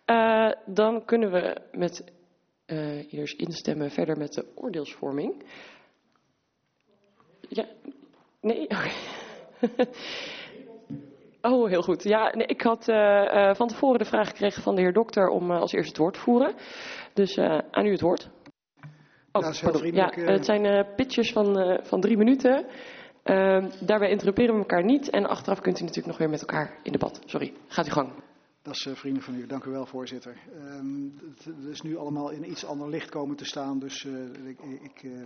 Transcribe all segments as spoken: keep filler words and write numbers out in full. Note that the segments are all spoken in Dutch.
Uh, dan kunnen we met uh, ieders instemmen verder met de oordeelsvorming. Ja, nee, oké. Okay. Oh, heel goed. Ja, nee, ik had uh, uh, van tevoren de vraag gekregen van de heer dokter om uh, als eerste het woord te voeren. Dus uh, aan u het woord. Oh, ja, pardon. Ja, uh, het zijn uh, pitches van, uh, van drie minuten. Uh, daarbij interrumperen we elkaar niet. En achteraf kunt u natuurlijk nog weer met elkaar in debat. Sorry, gaat u gang. Dat is uh, vrienden van u. Dank u wel, voorzitter. Um, het, het is nu allemaal in iets ander licht komen te staan. Dus uh, ik, ik, uh,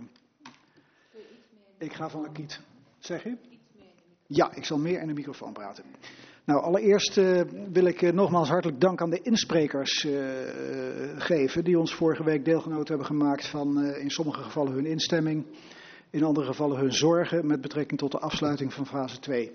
ik ga van Akiet. Zeg je? Ja, ik zal meer in de microfoon praten. Nou, allereerst uh, wil ik uh, nogmaals hartelijk dank aan de insprekers uh, geven. Die ons vorige week deelgenoot hebben gemaakt van uh, in sommige gevallen hun instemming. In andere gevallen hun zorgen met betrekking tot de afsluiting van fase twee.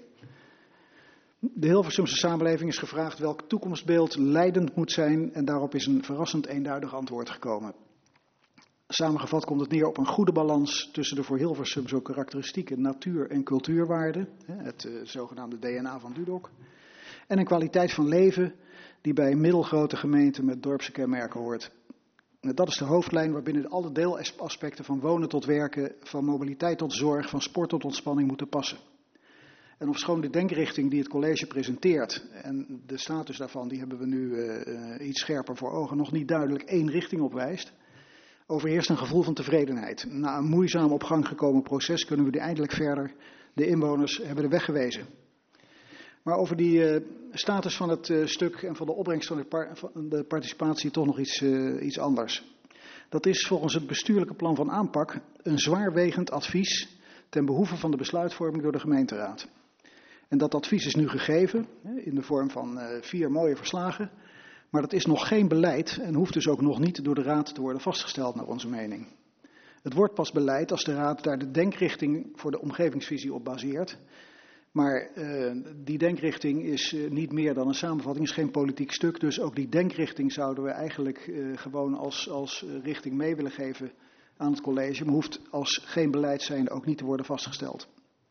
De Hilversumse samenleving is gevraagd welk toekomstbeeld leidend moet zijn en daarop is een verrassend eenduidig antwoord gekomen. Samengevat komt het neer op een goede balans tussen de voor Hilversum zo karakteristieke natuur- en cultuurwaarden, het uh, zogenaamde D N A van Dudok, en een kwaliteit van leven die bij een middelgrote gemeente met dorpse kenmerken hoort. Dat is de hoofdlijn waarbinnen alle deelaspecten van wonen tot werken, van mobiliteit tot zorg, van sport tot ontspanning moeten passen. En ofschoon de denkrichting die het college presenteert en de status daarvan, die hebben we nu uh, uh, iets scherper voor ogen, nog niet duidelijk één richting op wijst, overheerst een gevoel van tevredenheid. Na een moeizaam op gang gekomen proces kunnen we nu eindelijk verder. De inwoners hebben de weg gewezen. Maar over die uh, status van het uh, stuk en van de opbrengst van de, par van de participatie toch nog iets, uh, iets anders. Dat is volgens het bestuurlijke plan van aanpak een zwaarwegend advies ten behoeve van de besluitvorming door de gemeenteraad. En dat advies is nu gegeven in de vorm van uh, vier mooie verslagen. Maar dat is nog geen beleid en hoeft dus ook nog niet door de raad te worden vastgesteld naar onze mening. Het wordt pas beleid als de raad daar de denkrichting voor de omgevingsvisie op baseert. Maar uh, die denkrichting is uh, niet meer dan een samenvatting, is geen politiek stuk. Dus ook die denkrichting zouden we eigenlijk uh, gewoon als, als richting mee willen geven aan het college. Maar hoeft als geen beleid zijnde ook niet te worden vastgesteld.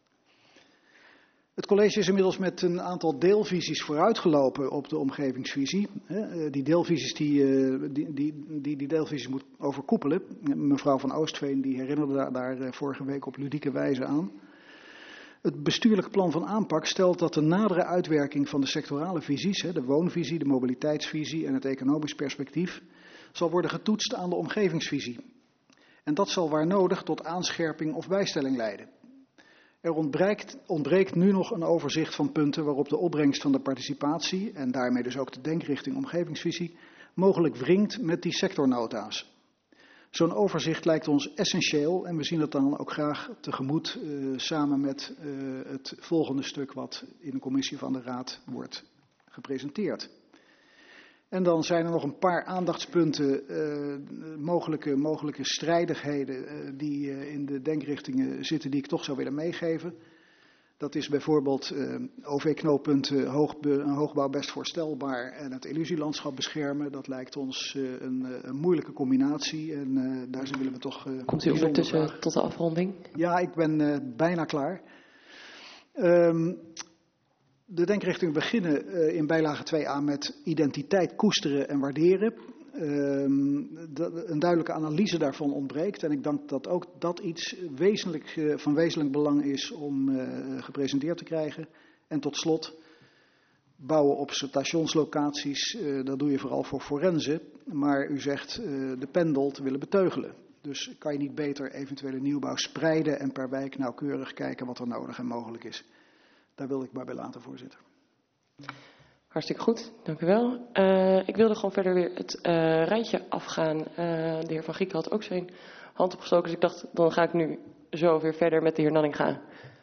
Het college is inmiddels met een aantal deelvisies vooruitgelopen op de omgevingsvisie. Die deelvisies die die, die, die, die deelvisies moet overkoepelen. Mevrouw van Oostveen die herinnerde daar, daar vorige week op ludieke wijze aan. Het bestuurlijke plan van aanpak stelt dat de nadere uitwerking van de sectorale visies, de woonvisie, de mobiliteitsvisie en het economisch perspectief, zal worden getoetst aan de omgevingsvisie. En dat zal waar nodig tot aanscherping of bijstelling leiden. Er ontbreekt, ontbreekt nu nog een overzicht van punten waarop de opbrengst van de participatie, en daarmee dus ook de denkrichting omgevingsvisie, mogelijk wringt met die sectornota's. Zo'n overzicht lijkt ons essentieel en we zien het dan ook graag tegemoet uh, samen met uh, het volgende stuk wat in de commissie van de Raad wordt gepresenteerd. En dan zijn er nog een paar aandachtspunten, uh, mogelijke, mogelijke strijdigheden uh, die uh, in de denkrichtingen zitten die ik toch zou willen meegeven. Dat is bijvoorbeeld uh, O V-knooppunten hoogbe, hoogbouw best voorstelbaar en het illusielandschap beschermen. Dat lijkt ons uh, een, een moeilijke combinatie en uh, daar willen we toch... Uh, Komt u ondertussen vragen. Tot de afronding? Ja, ik ben uh, bijna klaar. Um, De denkrichtingen beginnen uh, in bijlage twee a met identiteit koesteren en waarderen. Um, de, een duidelijke analyse daarvan ontbreekt. En ik denk dat ook dat iets wezenlijk, uh, van wezenlijk belang is om uh, gepresenteerd te krijgen. En tot slot, bouwen op stationslocaties, uh, dat doe je vooral voor forensen. Maar u zegt uh, de pendel te willen beteugelen. Dus kan je niet beter eventuele nieuwbouw spreiden en per wijk nauwkeurig kijken wat er nodig en mogelijk is. Daar wil ik maar bij laten, voorzitter. Hartstikke goed, dank u wel. Uh, ik wilde gewoon verder weer het uh, rijtje afgaan. Uh, de heer Van Gieken had ook zijn hand opgestoken, dus ik dacht, dan ga ik nu zo weer verder met de heer Nanninga.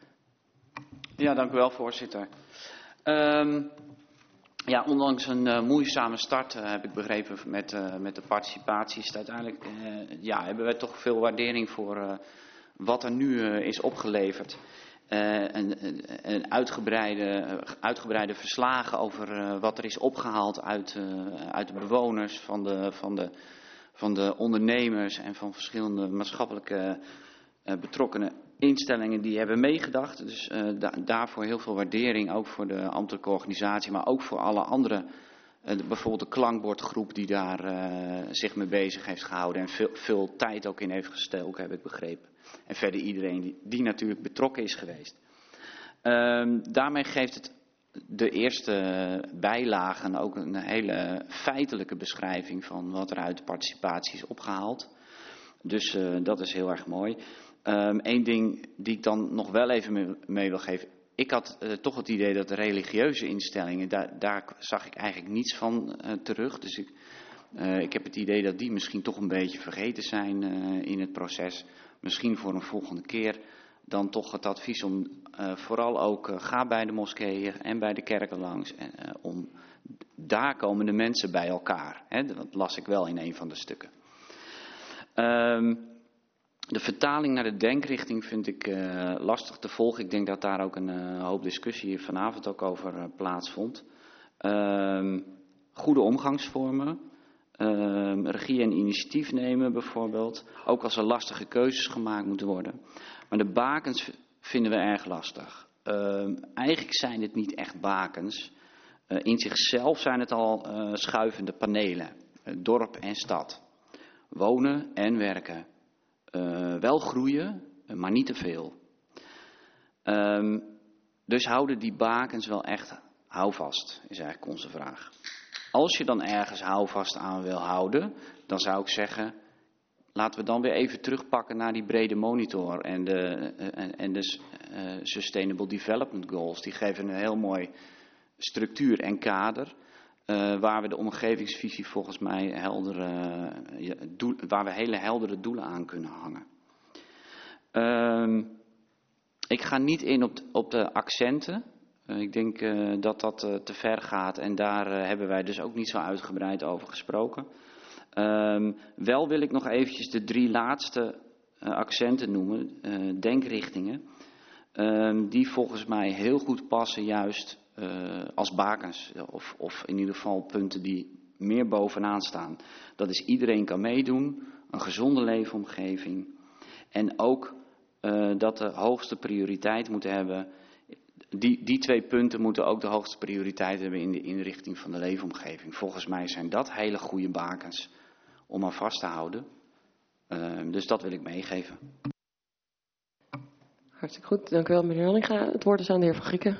Ja, dank u wel, voorzitter. Um, ja, ondanks een uh, moeizame start, uh, heb ik begrepen, met, uh, met de participatie, is het uiteindelijk, uh, ja, hebben wij toch veel waardering voor uh, wat er nu uh, is opgeleverd. Uh, een, een uitgebreide, uitgebreide verslagen over uh, wat er is opgehaald uit, uh, uit de bewoners, van de, van, de, van de ondernemers en van verschillende maatschappelijke uh, betrokkenen instellingen die hebben meegedacht. Dus uh, da daarvoor heel veel waardering, ook voor de ambtelijke organisatie, maar ook voor alle andere Uh, bijvoorbeeld de klankbordgroep die daar uh, zich mee bezig heeft gehouden en veel, veel tijd ook in heeft gestoken, heb ik begrepen. En verder iedereen die, die natuurlijk betrokken is geweest. Uh, daarmee geeft het de eerste bijlagen ook een hele feitelijke beschrijving van wat er uit de participatie is opgehaald. Dus uh, dat is heel erg mooi. Eén um, ding die ik dan nog wel even mee, mee wil geven. Ik had uh, toch het idee dat de religieuze instellingen, daar, daar zag ik eigenlijk niets van uh, terug. Dus ik, uh, ik heb het idee dat die misschien toch een beetje vergeten zijn uh, in het proces. Misschien voor een volgende keer dan toch het advies om uh, vooral ook uh, ga bij de moskeeën en bij de kerken langs. Uh, om daar komen de mensen bij elkaar. Hè? Dat las ik wel in een van de stukken. Um, De vertaling naar de denkrichting vind ik uh, lastig te volgen. Ik denk dat daar ook een uh, hoop discussie vanavond ook over uh, plaatsvond. Uh, goede omgangsvormen, uh, regie en initiatief nemen bijvoorbeeld. Ook als er lastige keuzes gemaakt moeten worden. Maar de bakens vinden we erg lastig. Uh, eigenlijk zijn het niet echt bakens. Uh, in zichzelf zijn het al uh, schuivende panelen. Uh, dorp en stad. Wonen en werken. Uh, wel groeien, maar niet te veel. Um, dus houden die bakens wel echt houvast, is eigenlijk onze vraag. Als je dan ergens houvast aan wil houden, dan zou ik zeggen, laten we dan weer even terugpakken naar die brede monitor en de, uh, en de uh, Sustainable Development Goals. Die geven een heel mooi structuur en kader. Uh, waar we de omgevingsvisie volgens mij heldere, uh, doel, waar we hele heldere doelen aan kunnen hangen. Uh, ik ga niet in op de, op de accenten. Uh, ik denk uh, dat dat uh, te ver gaat en daar uh, hebben wij dus ook niet zo uitgebreid over gesproken. Uh, wel wil ik nog eventjes de drie laatste uh, accenten noemen, uh, denkrichtingen, uh, die volgens mij heel goed passen juist Uh, als bakens, of, of in ieder geval punten die meer bovenaan staan. Dat is iedereen kan meedoen, een gezonde leefomgeving en ook uh, dat de hoogste prioriteit moet hebben. Die, die twee punten moeten ook de hoogste prioriteit hebben in de inrichting van de leefomgeving. Volgens mij zijn dat hele goede bakens om aan vast te houden. Uh, dus dat wil ik meegeven. Hartstikke goed, dank u wel meneer Nanninga. Het woord is aan de heer Van Grieken.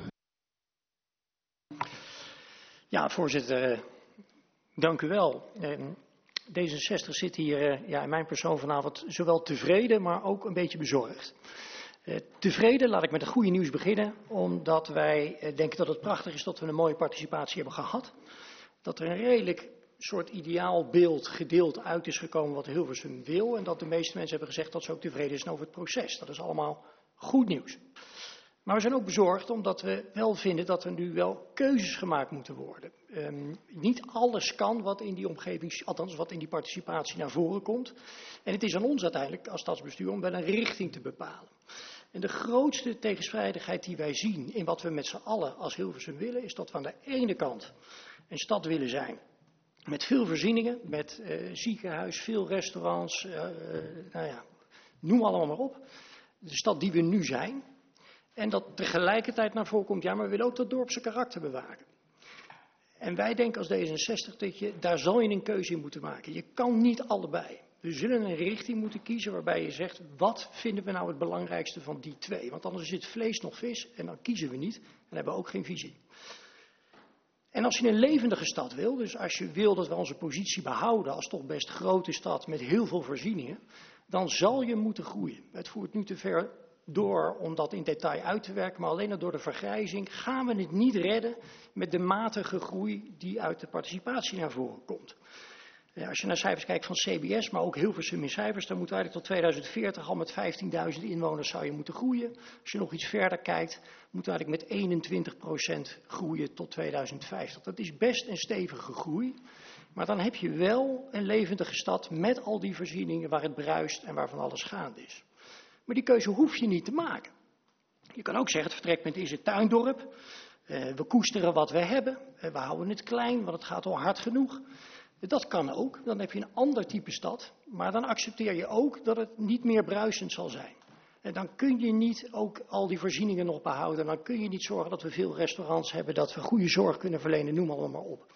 Ja, voorzitter, dank u wel. D zesenzestig zit hier ja, in mijn persoon vanavond zowel tevreden, maar ook een beetje bezorgd. Uh, tevreden, laat ik met het goede nieuws beginnen, omdat wij uh, denken dat het prachtig is dat we een mooie participatie hebben gehad. Dat er een redelijk soort ideaalbeeld gedeeld uit is gekomen wat Hilversum wil en dat de meeste mensen hebben gezegd dat ze ook tevreden zijn over het proces. Dat is allemaal goed nieuws. Maar we zijn ook bezorgd omdat we wel vinden dat er nu wel keuzes gemaakt moeten worden. Um, niet alles kan wat in die omgeving, althans wat in die participatie naar voren komt. En het is aan ons uiteindelijk als stadsbestuur om wel een richting te bepalen. En de grootste tegenstrijdigheid die wij zien in wat we met z'n allen als Hilversum willen, is dat we aan de ene kant een stad willen zijn met veel voorzieningen, met uh, ziekenhuis, veel restaurants, uh, uh, nou ja, noem allemaal maar op. De stad die we nu zijn. En dat tegelijkertijd naar voren komt, ja, maar we willen ook dat dorpse karakter bewaken. En wij denken als D zesenzestig dat je, daar zal je een keuze in moeten maken. Je kan niet allebei. We zullen een richting moeten kiezen waarbij je zegt, wat vinden we nou het belangrijkste van die twee? Want anders is het vlees nog vis en dan kiezen we niet en hebben we ook geen visie. En als je een levendige stad wil, dus als je wil dat we onze positie behouden als toch best grote stad met heel veel voorzieningen, dan zal je moeten groeien. Het voert nu te ver door om dat in detail uit te werken, maar alleen door de vergrijzing gaan we het niet redden met de matige groei die uit de participatie naar voren komt. Als je naar cijfers kijkt van C B S, maar ook Hilversum in cijfers, dan moeten we eigenlijk tot tweeduizend veertig al met vijftienduizend inwoners zou je moeten groeien. Als je nog iets verder kijkt, moeten we eigenlijk met eenentwintig procent groeien tot tweeduizend vijftig. Dat is best een stevige groei, maar dan heb je wel een levendige stad met al die voorzieningen waar het bruist en waarvan alles gaande is. Maar die keuze hoef je niet te maken. Je kan ook zeggen, het vertrekpunt is het tuindorp. Uh, we koesteren wat we hebben. Uh, we houden het klein, want het gaat al hard genoeg. Uh, dat kan ook. Dan heb je een ander type stad. Maar dan accepteer je ook dat het niet meer bruisend zal zijn. En dan kun je niet ook al die voorzieningen nog behouden. Dan kun je niet zorgen dat we veel restaurants hebben, dat we goede zorg kunnen verlenen, noem allemaal maar op.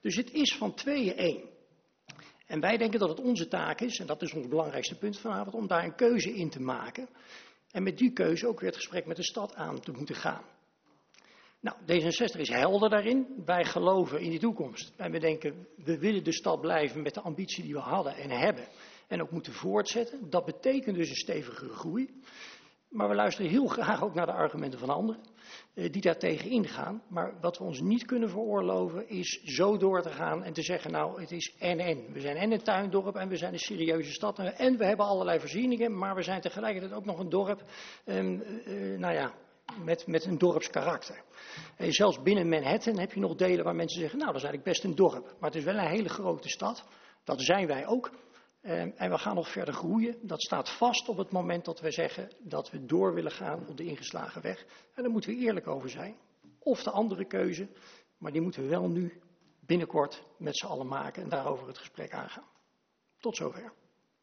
Dus het is van tweeën één. En wij denken dat het onze taak is, en dat is ons belangrijkste punt vanavond, om daar een keuze in te maken. En met die keuze ook weer het gesprek met de stad aan te moeten gaan. Nou, D zesenzestig is helder daarin. Wij geloven in de toekomst. En we denken, we willen de stad blijven met de ambitie die we hadden en hebben. En ook moeten voortzetten. Dat betekent dus een stevige groei. Maar we luisteren heel graag ook naar de argumenten van anderen eh, die daar tegen ingaan. Maar wat we ons niet kunnen veroorloven is zo door te gaan en te zeggen, nou het is en en. We zijn en een tuindorp en we zijn een serieuze stad. En we hebben allerlei voorzieningen, maar we zijn tegelijkertijd ook nog een dorp, eh, eh, nou ja, met, met een dorpskarakter. En zelfs binnen Manhattan heb je nog delen waar mensen zeggen, nou dat is eigenlijk best een dorp. Maar het is wel een hele grote stad. Dat zijn wij ook. En we gaan nog verder groeien. Dat staat vast op het moment dat we zeggen dat we door willen gaan op de ingeslagen weg. En daar moeten we eerlijk over zijn. Of de andere keuze, maar die moeten we wel nu binnenkort met z'n allen maken en daarover het gesprek aangaan. Tot zover.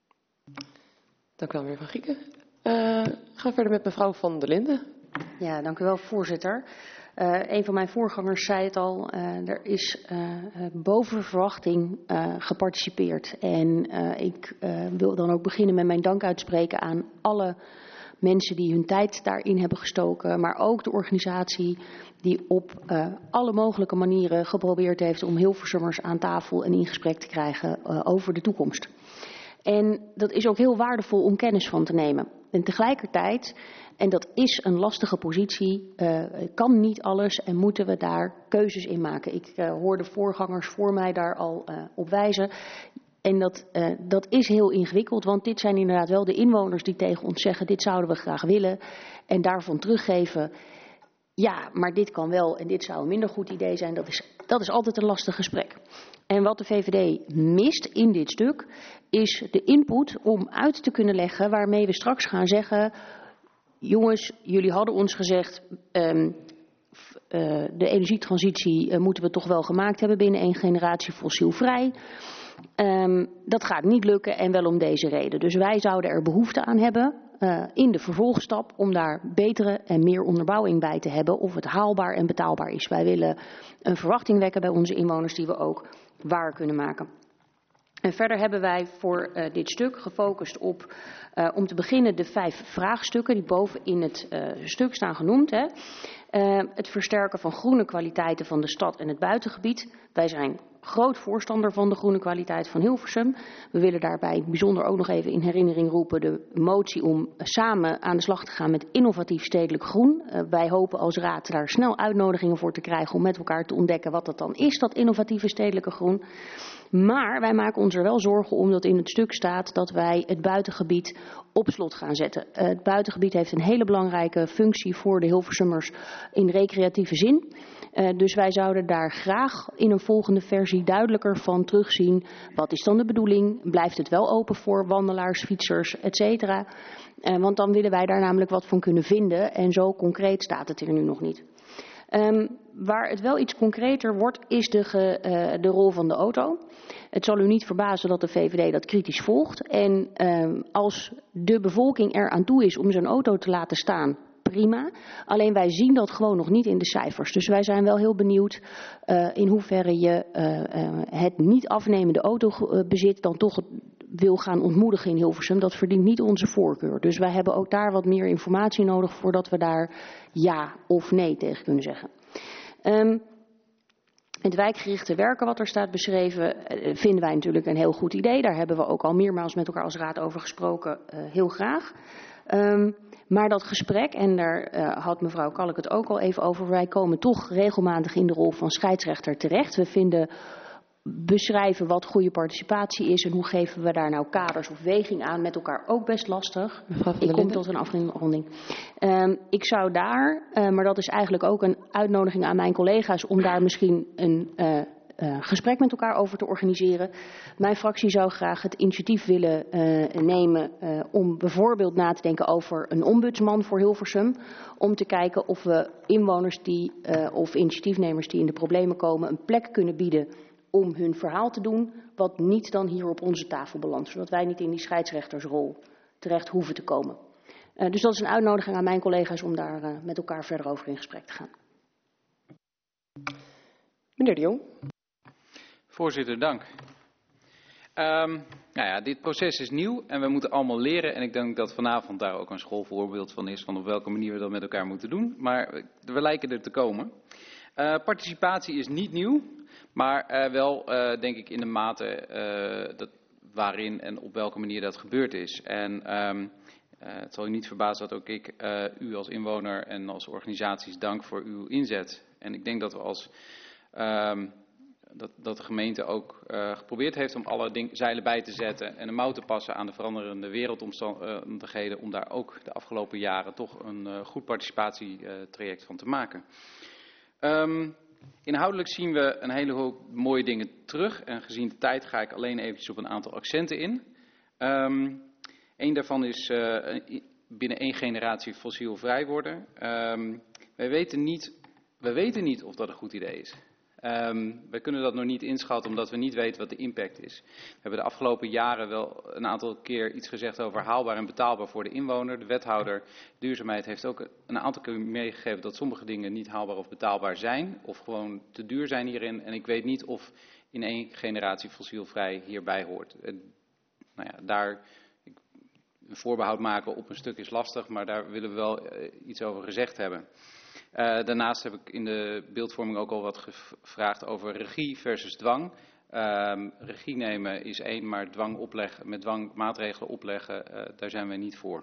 Dank u wel, meneer Van Gieken. Uh, gaan we verder met mevrouw Van der Linden. Ja, dank u wel, voorzitter. Uh, een van mijn voorgangers zei het al, uh, er is uh, boven verwachting uh, geparticipeerd. En uh, ik uh, wil dan ook beginnen met mijn dank uitspreken aan alle mensen die hun tijd daarin hebben gestoken. Maar ook de organisatie die op uh, alle mogelijke manieren geprobeerd heeft om Hilversummers aan tafel en in gesprek te krijgen uh, over de toekomst. En dat is ook heel waardevol om kennis van te nemen. En tegelijkertijd, en dat is een lastige positie, uh, kan niet alles en moeten we daar keuzes in maken. Ik uh, hoor de voorgangers voor mij daar al uh, op wijzen. En dat, uh, dat is heel ingewikkeld, want dit zijn inderdaad wel de inwoners die tegen ons zeggen, dit zouden we graag willen. En daarvan teruggeven, ja, maar dit kan wel en dit zou een minder goed idee zijn. Dat is, dat is altijd een lastig gesprek. En wat de V V D mist in dit stuk is de input om uit te kunnen leggen waarmee we straks gaan zeggen, jongens, jullie hadden ons gezegd, um, uh, de energietransitie uh, moeten we toch wel gemaakt hebben binnen één generatie fossielvrij. Um, dat gaat niet lukken en wel om deze reden. Dus wij zouden er behoefte aan hebben uh, in de vervolgstap om daar betere en meer onderbouwing bij te hebben of het haalbaar en betaalbaar is. Wij willen een verwachting wekken bij onze inwoners die we ook waar kunnen maken. En verder hebben wij voor uh, dit stuk gefocust op, uh, om te beginnen, de vijf vraagstukken die boven in het uh, stuk staan genoemd. Hè. Uh, het versterken van groene kwaliteiten van de stad en het buitengebied. Wij zijn groot voorstander van de groene kwaliteit van Hilversum. We willen daarbij bijzonder ook nog even in herinnering roepen de motie om samen aan de slag te gaan met innovatief stedelijk groen. Uh, wij hopen als raad daar snel uitnodigingen voor te krijgen om met elkaar te ontdekken wat dat dan is, dat innovatieve stedelijke groen. Maar wij maken ons er wel zorgen om dat in het stuk staat dat wij het buitengebied op slot gaan zetten. Uh, het buitengebied heeft een hele belangrijke functie voor de Hilversummers in recreatieve zin. Uh, dus wij zouden daar graag in een volgende versie duidelijker van terugzien. Wat is dan de bedoeling? Blijft het wel open voor wandelaars, fietsers, et cetera? Uh, want dan willen wij daar namelijk wat van kunnen vinden. En zo concreet staat het er nu nog niet. Um, waar het wel iets concreter wordt, is de, ge, uh, de rol van de auto. Het zal u niet verbazen dat de V V D dat kritisch volgt. En um, als de bevolking er aan toe is om zo'n auto te laten staan, prima. Alleen wij zien dat gewoon nog niet in de cijfers. Dus wij zijn wel heel benieuwd uh, in hoeverre je uh, uh, het niet afnemende autobezit dan toch wil gaan ontmoedigen in Hilversum. Dat verdient niet onze voorkeur. Dus wij hebben ook daar wat meer informatie nodig voordat we daar ja of nee tegen kunnen zeggen. Um, Het wijkgerichte werken wat er staat beschreven vinden wij natuurlijk een heel goed idee. Daar hebben we ook al meermaals met elkaar als raad over gesproken, uh, heel graag. Um, maar dat gesprek, en daar uh, had mevrouw Kalk het ook al even over, wij komen toch regelmatig in de rol van scheidsrechter terecht. We vinden beschrijven wat goede participatie is en hoe geven we daar nou kaders of weging aan met elkaar ook best lastig. Ik kom tot een afronding. Um, ik zou daar, uh, maar dat is eigenlijk ook een uitnodiging aan mijn collega's om daar misschien een uh, uh, gesprek met elkaar over te organiseren. Mijn fractie zou graag het initiatief willen uh, nemen uh, om bijvoorbeeld na te denken over een ombudsman voor Hilversum. Om te kijken of we inwoners die, uh, of initiatiefnemers die in de problemen komen een plek kunnen bieden om hun verhaal te doen, wat niet dan hier op onze tafel belandt, zodat wij niet in die scheidsrechtersrol terecht hoeven te komen. Uh, dus dat is een uitnodiging aan mijn collega's om daar uh, met elkaar verder over in gesprek te gaan. Meneer de Jong. Voorzitter, dank. Um, nou ja, dit proces is nieuw en we moeten allemaal leren. En ik denk dat vanavond daar ook een schoolvoorbeeld van is, van op welke manier we dat met elkaar moeten doen. Maar we lijken er te komen. Uh, participatie is niet nieuw, maar uh, wel uh, denk ik in de mate uh, dat, waarin en op welke manier dat gebeurd is. En um, uh, het zal u niet verbazen dat ook ik uh, u als inwoner en als organisaties dank voor uw inzet. En ik denk dat we als... Um, Dat, dat de gemeente ook uh, geprobeerd heeft om alle ding, zeilen bij te zetten en een mouw te passen aan de veranderende wereldomstandigheden, om daar ook de afgelopen jaren toch een uh, goed participatietraject van te maken. Um, inhoudelijk zien we een hele hoop mooie dingen terug en gezien de tijd ga ik alleen eventjes op een aantal accenten in. Um, Eén daarvan is uh, binnen één generatie fossielvrij worden. Um, wij weten niet, wij weten niet of dat een goed idee is. Um, we kunnen dat nog niet inschatten omdat we niet weten wat de impact is. We hebben de afgelopen jaren wel een aantal keer iets gezegd over haalbaar en betaalbaar voor de inwoner. De wethouder duurzaamheid heeft ook een aantal keer meegegeven dat sommige dingen niet haalbaar of betaalbaar zijn. Of gewoon te duur zijn hierin. En ik weet niet of in één generatie fossielvrij hierbij hoort. En, nou ja, daar ik, een voorbehoud maken op een stuk is lastig, maar daar willen we wel uh, iets over gezegd hebben. Uh, daarnaast heb ik in de beeldvorming ook al wat gevraagd over regie versus dwang. Um, regie nemen is één, maar dwang opleggen, met dwang maatregelen opleggen, uh, daar zijn we niet voor.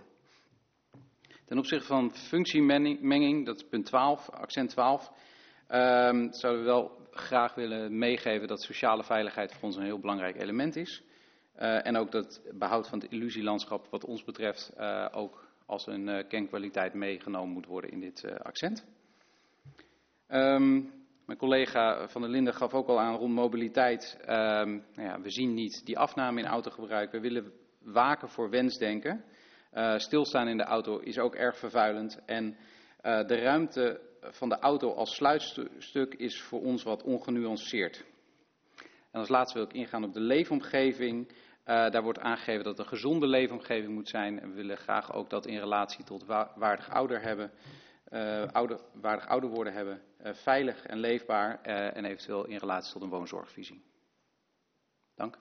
Ten opzichte van functiemenging, dat is punt twaalf, accent twaalf, um, zouden we wel graag willen meegeven dat sociale veiligheid voor ons een heel belangrijk element is. Uh, en ook dat behoud van het illusielandschap wat ons betreft uh, ook als een uh, kenkwaliteit meegenomen moet worden in dit uh, accent. Um, mijn collega Van der Linden gaf ook al aan rond mobiliteit. Um, nou ja, we zien niet die afname in autogebruik. We willen waken voor wensdenken. Uh, stilstaan in de auto is ook erg vervuilend. En uh, de ruimte van de auto als sluitstuk is voor ons wat ongenuanceerd. En als laatste wil ik ingaan op de leefomgeving. Uh, daar wordt aangegeven dat het een gezonde leefomgeving moet zijn. En we willen graag ook dat in relatie tot wa waardig ouder hebben, uh, ouder, waardig ouder worden hebben, uh, veilig en leefbaar uh, en eventueel in relatie tot een woonzorgvisie. Dank.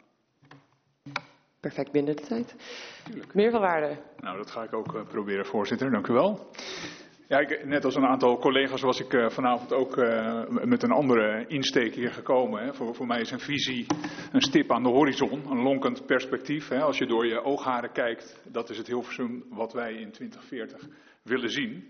Perfect binnen de tijd. Tuurlijk. Meer van waarde. Nou, dat ga ik ook uh, proberen, voorzitter. Dank u wel. Ja, ik, net als een aantal collega's was ik uh, vanavond ook uh, met een andere insteek hier gekomen. Hè. Voor, voor mij is een visie een stip aan de horizon, een lonkend perspectief. Hè. Als je door je oogharen kijkt, dat is het Hilversum wat wij in twintig veertig willen zien.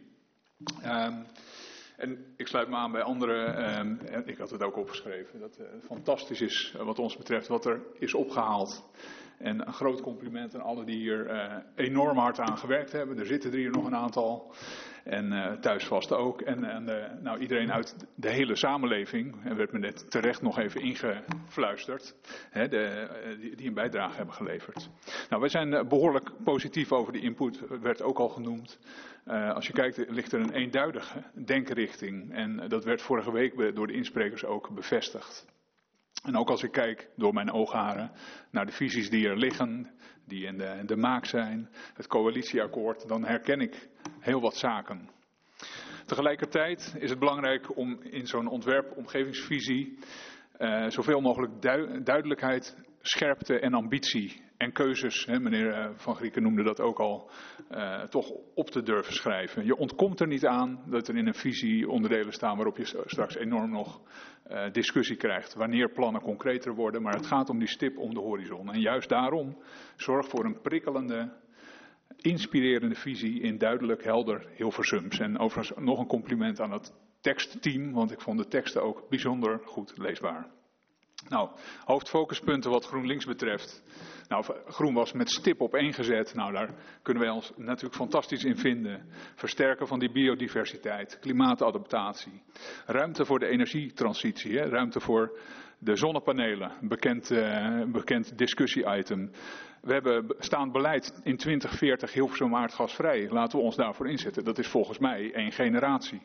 Um, en ik sluit me aan bij anderen, um, ik had het ook opgeschreven, dat het uh, fantastisch is uh, wat ons betreft wat er is opgehaald. En een groot compliment aan alle die hier uh, enorm hard aan gewerkt hebben. Er zitten er hier nog een aantal. En uh, thuis vast ook. En, en uh, nou, iedereen uit de hele samenleving, en werd me net terecht nog even ingefluisterd, hè, de, uh, die, die een bijdrage hebben geleverd. Nou, wij zijn uh, behoorlijk positief over de input, werd ook al genoemd. Uh, als je kijkt, ligt er een eenduidige denkrichting. En uh, dat werd vorige week door de insprekers ook bevestigd. En ook als ik kijk door mijn oogharen naar de visies die er liggen, die in de, in de maak zijn, het coalitieakkoord, dan herken ik heel wat zaken. Tegelijkertijd is het belangrijk om in zo'n ontwerp-omgevingsvisie uh, zoveel mogelijk du- duidelijkheid, scherpte en ambitie en keuzes, hè, meneer Van Grieken noemde dat ook al, uh, toch op te durven schrijven. Je ontkomt er niet aan dat er in een visie onderdelen staan waarop je straks enorm nog uh, discussie krijgt. Wanneer plannen concreter worden, maar het gaat om die stip om de horizon. En juist daarom zorg voor een prikkelende, inspirerende visie in duidelijk, helder Hilversums. En overigens nog een compliment aan het tekstteam, want ik vond de teksten ook bijzonder goed leesbaar. Nou, hoofdfocuspunten wat GroenLinks betreft. Nou, Groen was met stip op één gezet. Nou, daar kunnen wij ons natuurlijk fantastisch in vinden. Versterken van die biodiversiteit, klimaatadaptatie. Ruimte voor de energietransitie, hè? Ruimte voor de zonnepanelen, een bekend, uh, bekend discussie-item. We hebben staand beleid in twintig veertig Hilversum aardgasvrij. Laten we ons daarvoor inzetten. Dat is volgens mij één generatie.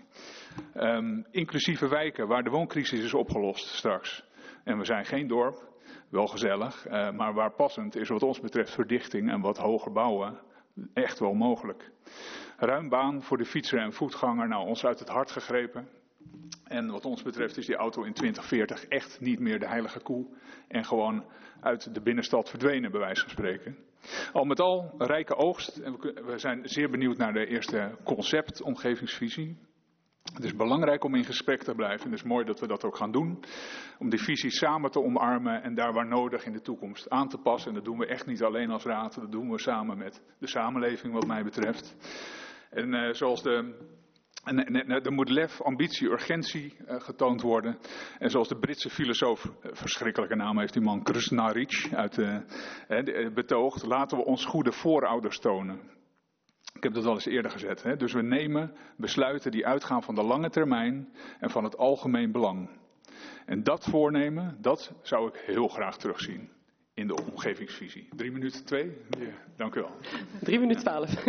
Um, inclusieve wijken waar de wooncrisis is opgelost straks. En we zijn geen dorp, wel gezellig, uh, maar waar passend is wat ons betreft verdichting en wat hoger bouwen echt wel mogelijk. Ruim baan voor de fietser en voetganger, nou ons uit het hart gegrepen. En wat ons betreft is die auto in twintig veertig echt niet meer de heilige koe. En gewoon uit de binnenstad verdwenen, bij wijze van spreken. Al met al, een rijke oogst. En we, we zijn zeer benieuwd naar de eerste concept, omgevingsvisie. Het is belangrijk om in gesprek te blijven. En het is mooi dat we dat ook gaan doen. Om die visie samen te omarmen en daar waar nodig in de toekomst aan te passen. En dat doen we echt niet alleen als raad. Dat doen we samen met de samenleving wat mij betreft. En uh, zoals de... En, en er moet lef, ambitie, urgentie uh, getoond worden. En zoals de Britse filosoof, uh, verschrikkelijke naam heeft die man, Krishnaridge, uit uh, uh, betoogt. Laten we ons goede voorouders tonen. Ik heb dat al eens eerder gezet. Hè? Dus we nemen besluiten die uitgaan van de lange termijn en van het algemeen belang. En dat voornemen, dat zou ik heel graag terugzien in de omgevingsvisie. Drie minuten twee? Ja, dank u wel. Drie minuten twaalf.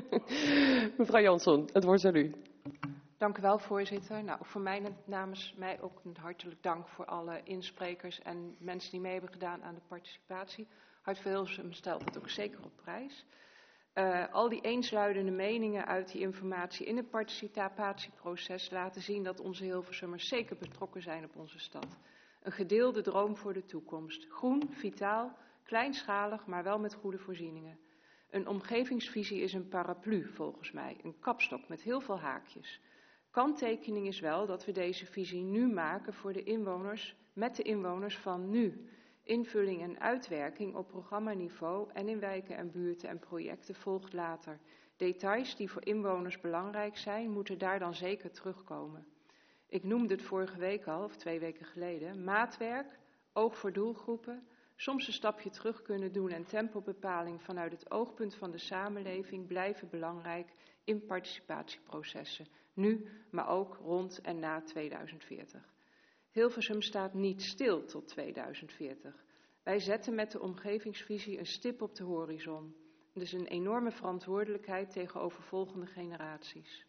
Mevrouw Jansson, het woord is aan u. Dank u wel, voorzitter. Nou, voor mij namens mij ook een hartelijk dank voor alle insprekers en mensen die mee hebben gedaan aan de participatie. Hart voor Hilversum stelt het ook zeker op prijs. Uh, al die eensluidende meningen uit die informatie in het participatieproces laten zien dat onze Hilversummers zeker betrokken zijn op onze stad. Een gedeelde droom voor de toekomst. Groen, vitaal, kleinschalig, maar wel met goede voorzieningen. Een omgevingsvisie is een paraplu volgens mij, een kapstok met heel veel haakjes. Kanttekening is wel dat we deze visie nu maken voor de inwoners, met de inwoners van nu. Invulling en uitwerking op programmaniveau en in wijken en buurten en projecten volgt later. Details die voor inwoners belangrijk zijn, moeten daar dan zeker terugkomen. Ik noemde het vorige week al, of twee weken geleden, maatwerk, oog voor doelgroepen, soms een stapje terug kunnen doen en tempobepaling vanuit het oogpunt van de samenleving blijven belangrijk in participatieprocessen. Nu, maar ook rond en na tweeduizend veertig. Hilversum staat niet stil tot tweeduizend veertig. Wij zetten met de omgevingsvisie een stip op de horizon. Dus een enorme verantwoordelijkheid tegenover volgende generaties.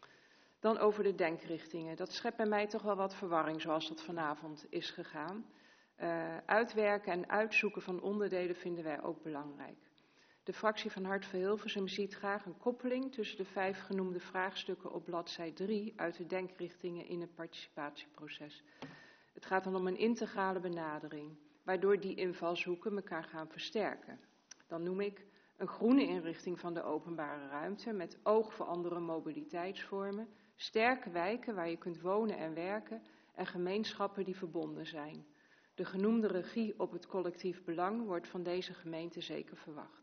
Dan over de denkrichtingen. Dat schept bij mij toch wel wat verwarring zoals dat vanavond is gegaan. Uh, uitwerken en uitzoeken van onderdelen vinden wij ook belangrijk. De fractie van Hart voor Hilversum ziet graag een koppeling tussen de vijf genoemde vraagstukken op bladzij drie uit de denkrichtingen in het participatieproces. Het gaat dan om een integrale benadering, waardoor die invalshoeken elkaar gaan versterken. Dan noem ik een groene inrichting van de openbare ruimte met oog voor andere mobiliteitsvormen, sterke wijken waar je kunt wonen en werken en gemeenschappen die verbonden zijn. De genoemde regie op het collectief belang wordt van deze gemeente zeker verwacht.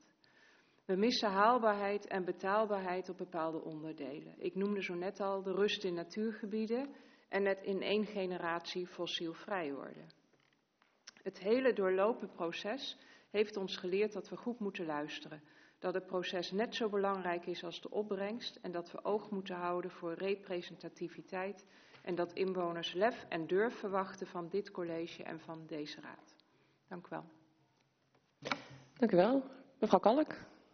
We missen haalbaarheid en betaalbaarheid op bepaalde onderdelen. Ik noemde zo net al de rust in natuurgebieden en het in één generatie fossielvrij worden. Het hele doorlopen proces heeft ons geleerd dat we goed moeten luisteren. Dat het proces net zo belangrijk is als de opbrengst en dat we oog moeten houden voor representativiteit en dat inwoners lef en durf verwachten van dit college en van deze raad. Dank u wel. Dank u wel. Mevrouw Kalk.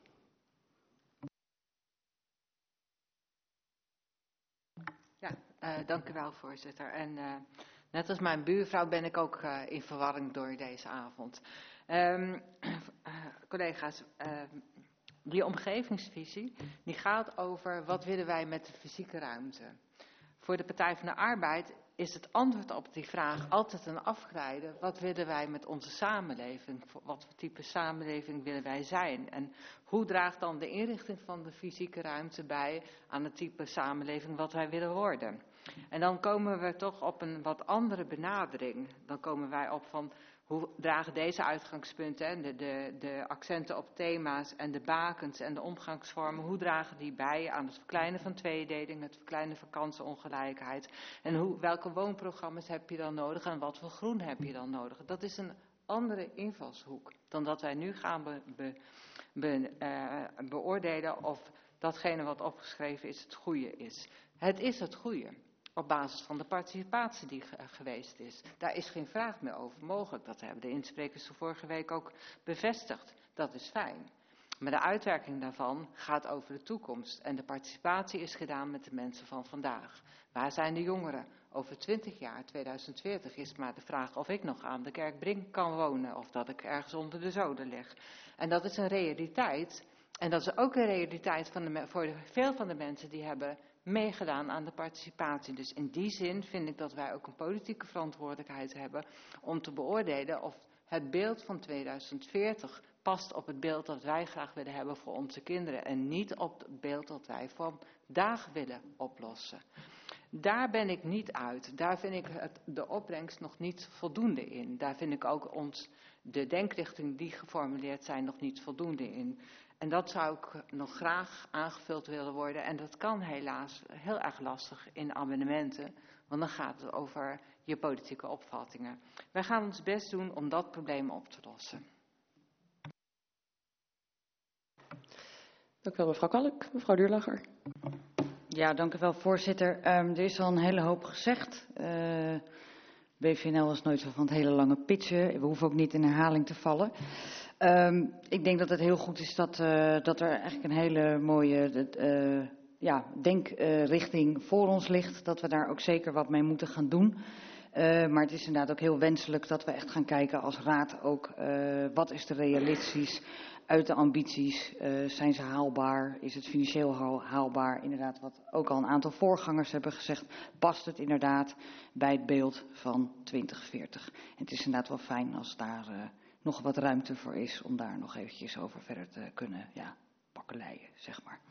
Ja, uh, dank u wel, voorzitter. En uh, net als mijn buurvrouw ben ik ook uh, in verwarring door deze avond. Um, uh, collega's, uh, die omgevingsvisie die gaat over wat willen wij met de fysieke ruimte. Voor de Partij van de Arbeid is het antwoord op die vraag altijd een afgeleide. Wat willen wij met onze samenleving? Wat voor type samenleving willen wij zijn? En hoe draagt dan de inrichting van de fysieke ruimte bij aan het type samenleving wat wij willen worden? En dan komen we toch op een wat andere benadering. Dan komen wij op van hoe dragen deze uitgangspunten, de, de, de accenten op thema's en de bakens en de omgangsvormen, hoe dragen die bij aan het verkleinen van tweedeling, het verkleinen van kansenongelijkheid? En hoe, welke woonprogramma's heb je dan nodig en wat voor groen heb je dan nodig? Dat is een andere invalshoek dan dat wij nu gaan be, be, be, uh, beoordelen of datgene wat opgeschreven is het goede is. Het is het goede. Op basis van de participatie die ge geweest is. Daar is geen vraag meer over mogelijk. Dat hebben de insprekers de vorige week ook bevestigd. Dat is fijn. Maar de uitwerking daarvan gaat over de toekomst. En de participatie is gedaan met de mensen van vandaag. Waar zijn de jongeren? Over twintig jaar, tweeduizend veertig, is maar de vraag of ik nog aan de Kerkbrink kan wonen. Of dat ik ergens onder de zoden lig. En dat is een realiteit. En dat is ook een realiteit van de, voor de, veel van de mensen die hebben meegedaan aan de participatie. Dus in die zin vind ik dat wij ook een politieke verantwoordelijkheid hebben om te beoordelen of het beeld van tweeduizend veertig past op het beeld dat wij graag willen hebben voor onze kinderen en niet op het beeld dat wij vandaag willen oplossen. Daar ben ik niet uit. Daar vind ik het, de opbrengst nog niet voldoende in. Daar vind ik ook ons, de denkrichting die geformuleerd zijn nog niet voldoende in. En dat zou ik nog graag aangevuld willen worden. En dat kan helaas heel erg lastig in amendementen. Want dan gaat het over je politieke opvattingen. Wij gaan ons best doen om dat probleem op te lossen. Dank u wel, mevrouw Kalk. Mevrouw Duurlacher. Ja, dank u wel, voorzitter. Um, er is al een hele hoop gezegd. Uh, B V N L was nooit zo van het hele lange pitchen. We hoeven ook niet in herhaling te vallen. Um, ik denk dat het heel goed is dat, uh, dat er eigenlijk een hele mooie uh, ja, denkrichting uh, voor ons ligt. Dat we daar ook zeker wat mee moeten gaan doen. Uh, maar het is inderdaad ook heel wenselijk dat we echt gaan kijken als raad ook. Uh, wat is er realistisch uit de ambities? Uh, zijn ze haalbaar? Is het financieel haalbaar? Inderdaad, wat ook al een aantal voorgangers hebben gezegd. Past het inderdaad bij het beeld van twintig veertig? En het is inderdaad wel fijn als daar uh, nog wat ruimte voor is om daar nog eventjes over verder te kunnen ja, pakkeleien, zeg maar.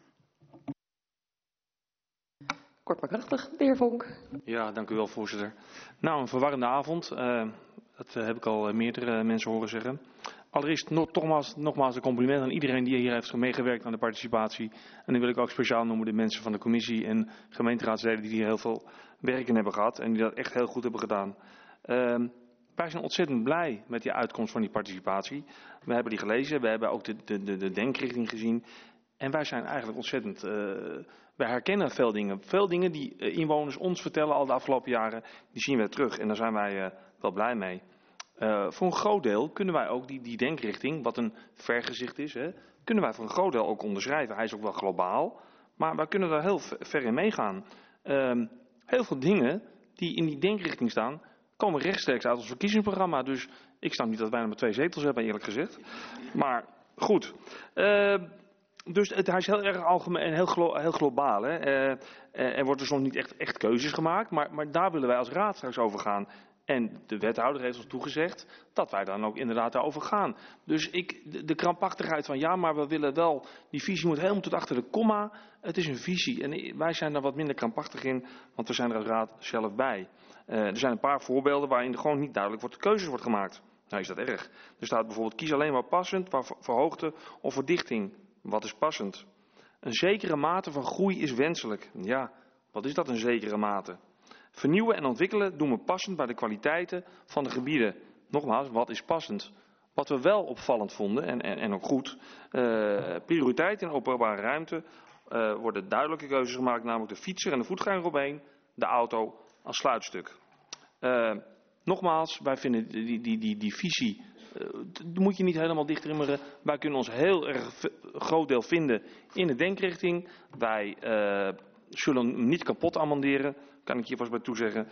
Kort maar krachtig, de heer Vonk. Ja, dank u wel, voorzitter. Nou, een verwarrende avond. Uh, dat uh, heb ik al uh, meerdere mensen horen zeggen. Allereerst nog, nogmaals, nogmaals een compliment aan iedereen die hier heeft meegewerkt aan de participatie. En dan wil ik ook speciaal noemen de mensen van de commissie en gemeenteraadsleden die hier heel veel werk in hebben gehad. En die dat echt heel goed hebben gedaan. Uh, wij zijn ontzettend blij met die uitkomst van die participatie. We hebben die gelezen, we hebben ook de, de, de, de denkrichting gezien. En wij zijn eigenlijk ontzettend, uh, wij herkennen veel dingen. Veel dingen die uh, inwoners ons vertellen al de afgelopen jaren, die zien we terug. En daar zijn wij uh, wel blij mee. Uh, voor een groot deel kunnen wij ook die, die denkrichting, wat een vergezicht is, hè, kunnen wij voor een groot deel ook onderschrijven. Hij is ook wel globaal, maar wij kunnen daar heel ver in meegaan. Uh, heel veel dingen die in die denkrichting staan, komen rechtstreeks uit ons verkiezingsprogramma. Dus ik snap niet dat wij nog maar twee zetels hebben, eerlijk gezegd. Maar goed. Uh, Dus het, hij is heel erg algemeen en heel, glo, heel globaal. Hè. Uh, uh, er wordt dus nog niet echt, echt keuzes gemaakt, maar, maar daar willen wij als raad straks over gaan. En de wethouder heeft ons toegezegd dat wij dan ook inderdaad daarover gaan. Dus ik, de, de krampachtigheid van ja, maar we willen wel, die visie moet helemaal tot achter de komma. Het is een visie en wij zijn daar wat minder krampachtig in, want we zijn er als raad zelf bij. Uh, er zijn een paar voorbeelden waarin er gewoon niet duidelijk wordt, keuzes wordt gemaakt. Nou is dat erg. Er staat bijvoorbeeld kies alleen maar passend, maar voor hoogte of verdichting. Wat is passend? Een zekere mate van groei is wenselijk. Ja, wat is dat een zekere mate? Vernieuwen en ontwikkelen doen we passend bij de kwaliteiten van de gebieden. Nogmaals, wat is passend? Wat we wel opvallend vonden, en, en, en ook goed, uh, prioriteit in openbare ruimte, uh, worden duidelijke keuzes gemaakt, namelijk de fietser en de voetganger omheen, de auto als sluitstuk. Uh, nogmaals, wij vinden die, die, die, die visie, uh, moet je niet helemaal dichtrimmeren. Wij kunnen ons heel erg groot deel vinden in de denkrichting. Wij uh, zullen hem niet kapot amenderen, kan ik hier vast bij toezeggen.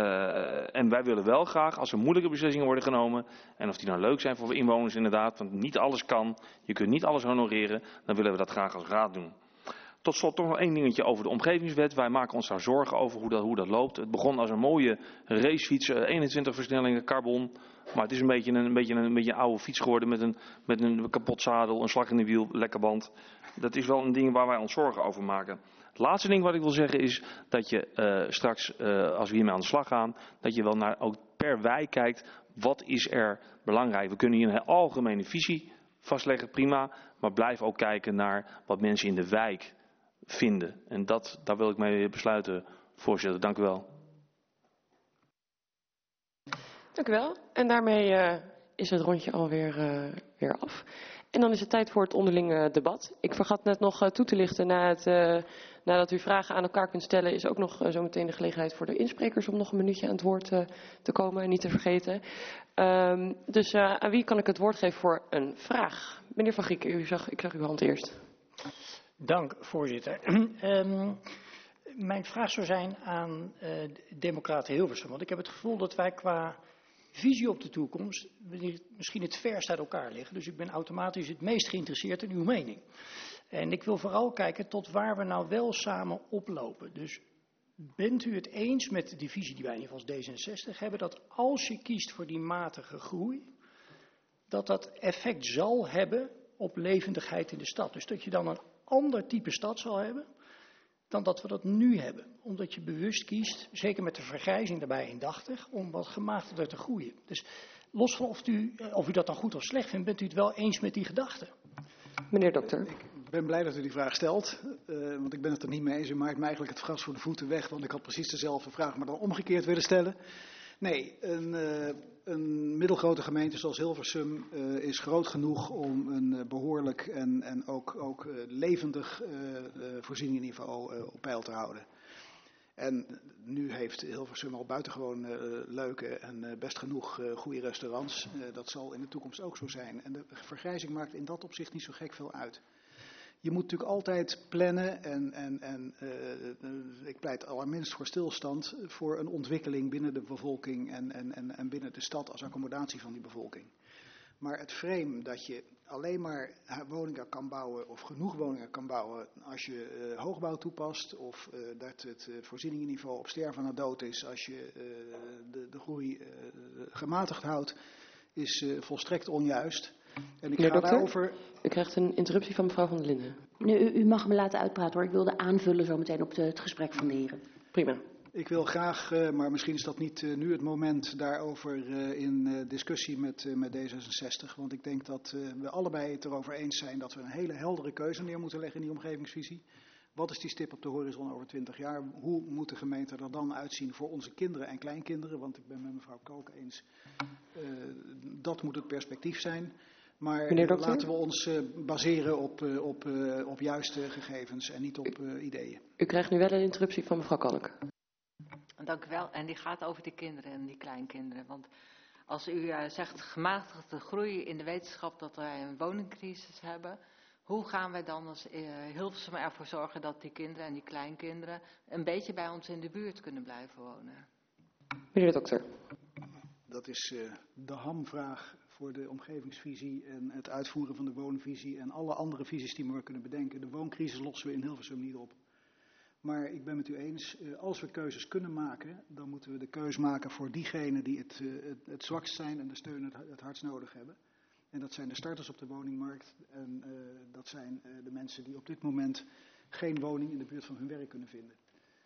Uh, en wij willen wel graag, als er moeilijke beslissingen worden genomen, en of die nou leuk zijn voor inwoners inderdaad, want niet alles kan, je kunt niet alles honoreren, dan willen we dat graag als raad doen. Tot slot toch nog één dingetje over de omgevingswet. Wij maken ons daar zorgen over hoe dat, hoe dat loopt. Het begon als een mooie racefiets, eenentwintig versnellingen, carbon. Maar het is een beetje een, een, beetje een, een beetje een oude fiets geworden met een, met een kapot zadel, een slag in de wiel, lekker band. Dat is wel een ding waar wij ons zorgen over maken. Het laatste ding wat ik wil zeggen is dat je uh, straks, uh, als we hiermee aan de slag gaan, dat je wel naar ook per wijk kijkt, wat is er belangrijk. We kunnen hier een algemene visie vastleggen, prima. Maar blijf ook kijken naar wat mensen in de wijk vinden. En dat, daar wil ik mee besluiten, voorzitter. Dank u wel. Dank u wel. En daarmee uh, is het rondje alweer uh, weer af. En dan is het tijd voor het onderlinge debat. Ik vergat net nog uh, toe te lichten, na het, uh, nadat u vragen aan elkaar kunt stellen, is ook nog uh, zometeen de gelegenheid voor de insprekers om nog een minuutje aan het woord uh, te komen en niet te vergeten. Um, dus uh, aan wie kan ik het woord geven voor een vraag? Meneer Van Grieken, u zag, ik zag uw hand eerst. Dank, voorzitter. um, mijn vraag zou zijn aan uh, Democraten Hilversum. Want ik heb het gevoel dat wij qua visie op de toekomst misschien het verst uit elkaar liggen. Dus ik ben automatisch het meest geïnteresseerd in uw mening. En ik wil vooral kijken tot waar we nou wel samen oplopen. Dus bent u het eens met de visie die wij in ieder geval als D zesenzestig hebben, dat als je kiest voor die matige groei, dat dat effect zal hebben op levendigheid in de stad. Dus dat je dan een ander type stad zal hebben dan dat we dat nu hebben. Omdat je bewust kiest, zeker met de vergrijzing daarbij indachtig, om wat gematigder te groeien. Dus los van of u, of u dat dan goed of slecht vindt, bent u het wel eens met die gedachte? Meneer Dokter. Ik ben blij dat u die vraag stelt, uh, want ik ben het er niet mee eens. U maakt me eigenlijk het gras voor de voeten weg, want ik had precies dezelfde vraag, maar dan omgekeerd willen stellen. Nee, een, uh, een middelgrote gemeente zoals Hilversum uh, is groot genoeg om een uh, behoorlijk en, en ook, ook uh, levendig uh, uh, voorzieningenniveau uh, op peil te houden. En nu heeft Hilversum al buitengewoon uh, leuke en uh, best genoeg uh, goede restaurants. Uh, dat zal in de toekomst ook zo zijn. En de vergrijzing maakt in dat opzicht niet zo gek veel uit. Je moet natuurlijk altijd plannen en, en, en uh, ik pleit allerminst voor stilstand voor een ontwikkeling binnen de bevolking en, en, en, en binnen de stad als accommodatie van die bevolking. Maar het frame dat je alleen maar woningen kan bouwen of genoeg woningen kan bouwen als je uh, hoogbouw toepast of uh, dat het uh, voorzieningenniveau op sterven na dood is als je uh, de, de groei uh, gematigd houdt, is uh, volstrekt onjuist. En ik Meneer ga Dokter, daarover... u krijgt een interruptie van mevrouw van der Linden. Nee, u, u mag me laten uitpraten hoor. Ik wilde aanvullen zo meteen op de, het gesprek van de heren. Prima. Ik wil graag, uh, maar misschien is dat niet uh, nu het moment, daarover uh, in uh, discussie met, uh, met D zesenzestig. Want ik denk dat uh, we allebei het erover eens zijn dat we een hele heldere keuze neer moeten leggen in die omgevingsvisie. Wat is die stip op de horizon over twintig jaar? Hoe moet de gemeente er dan uitzien voor onze kinderen en kleinkinderen? Want ik ben met mevrouw Kook eens, uh, dat moet het perspectief zijn. Maar uh, laten we ons uh, baseren op, uh, op, uh, op juiste gegevens en niet op uh, ideeën. U krijgt nu wel een interruptie van mevrouw Kalk. Dank u wel. En die gaat over die kinderen en die kleinkinderen. Want als u uh, zegt gematigde groei in de wetenschap dat wij een woningcrisis hebben, hoe gaan wij dan als uh, Hilversum ervoor zorgen dat die kinderen en die kleinkinderen een beetje bij ons in de buurt kunnen blijven wonen? Meneer de Dokter. Dat is uh, de hamvraag voor de omgevingsvisie en het uitvoeren van de woonvisie en alle andere visies die we maar kunnen bedenken. De wooncrisis lossen we in Hilversum niet op. Maar ik ben met u eens, als we keuzes kunnen maken, dan moeten we de keus maken voor diegenen die het, het, het zwakst zijn en de steun het, het hardst nodig hebben. En dat zijn de starters op de woningmarkt en uh, dat zijn uh, de mensen die op dit moment geen woning in de buurt van hun werk kunnen vinden.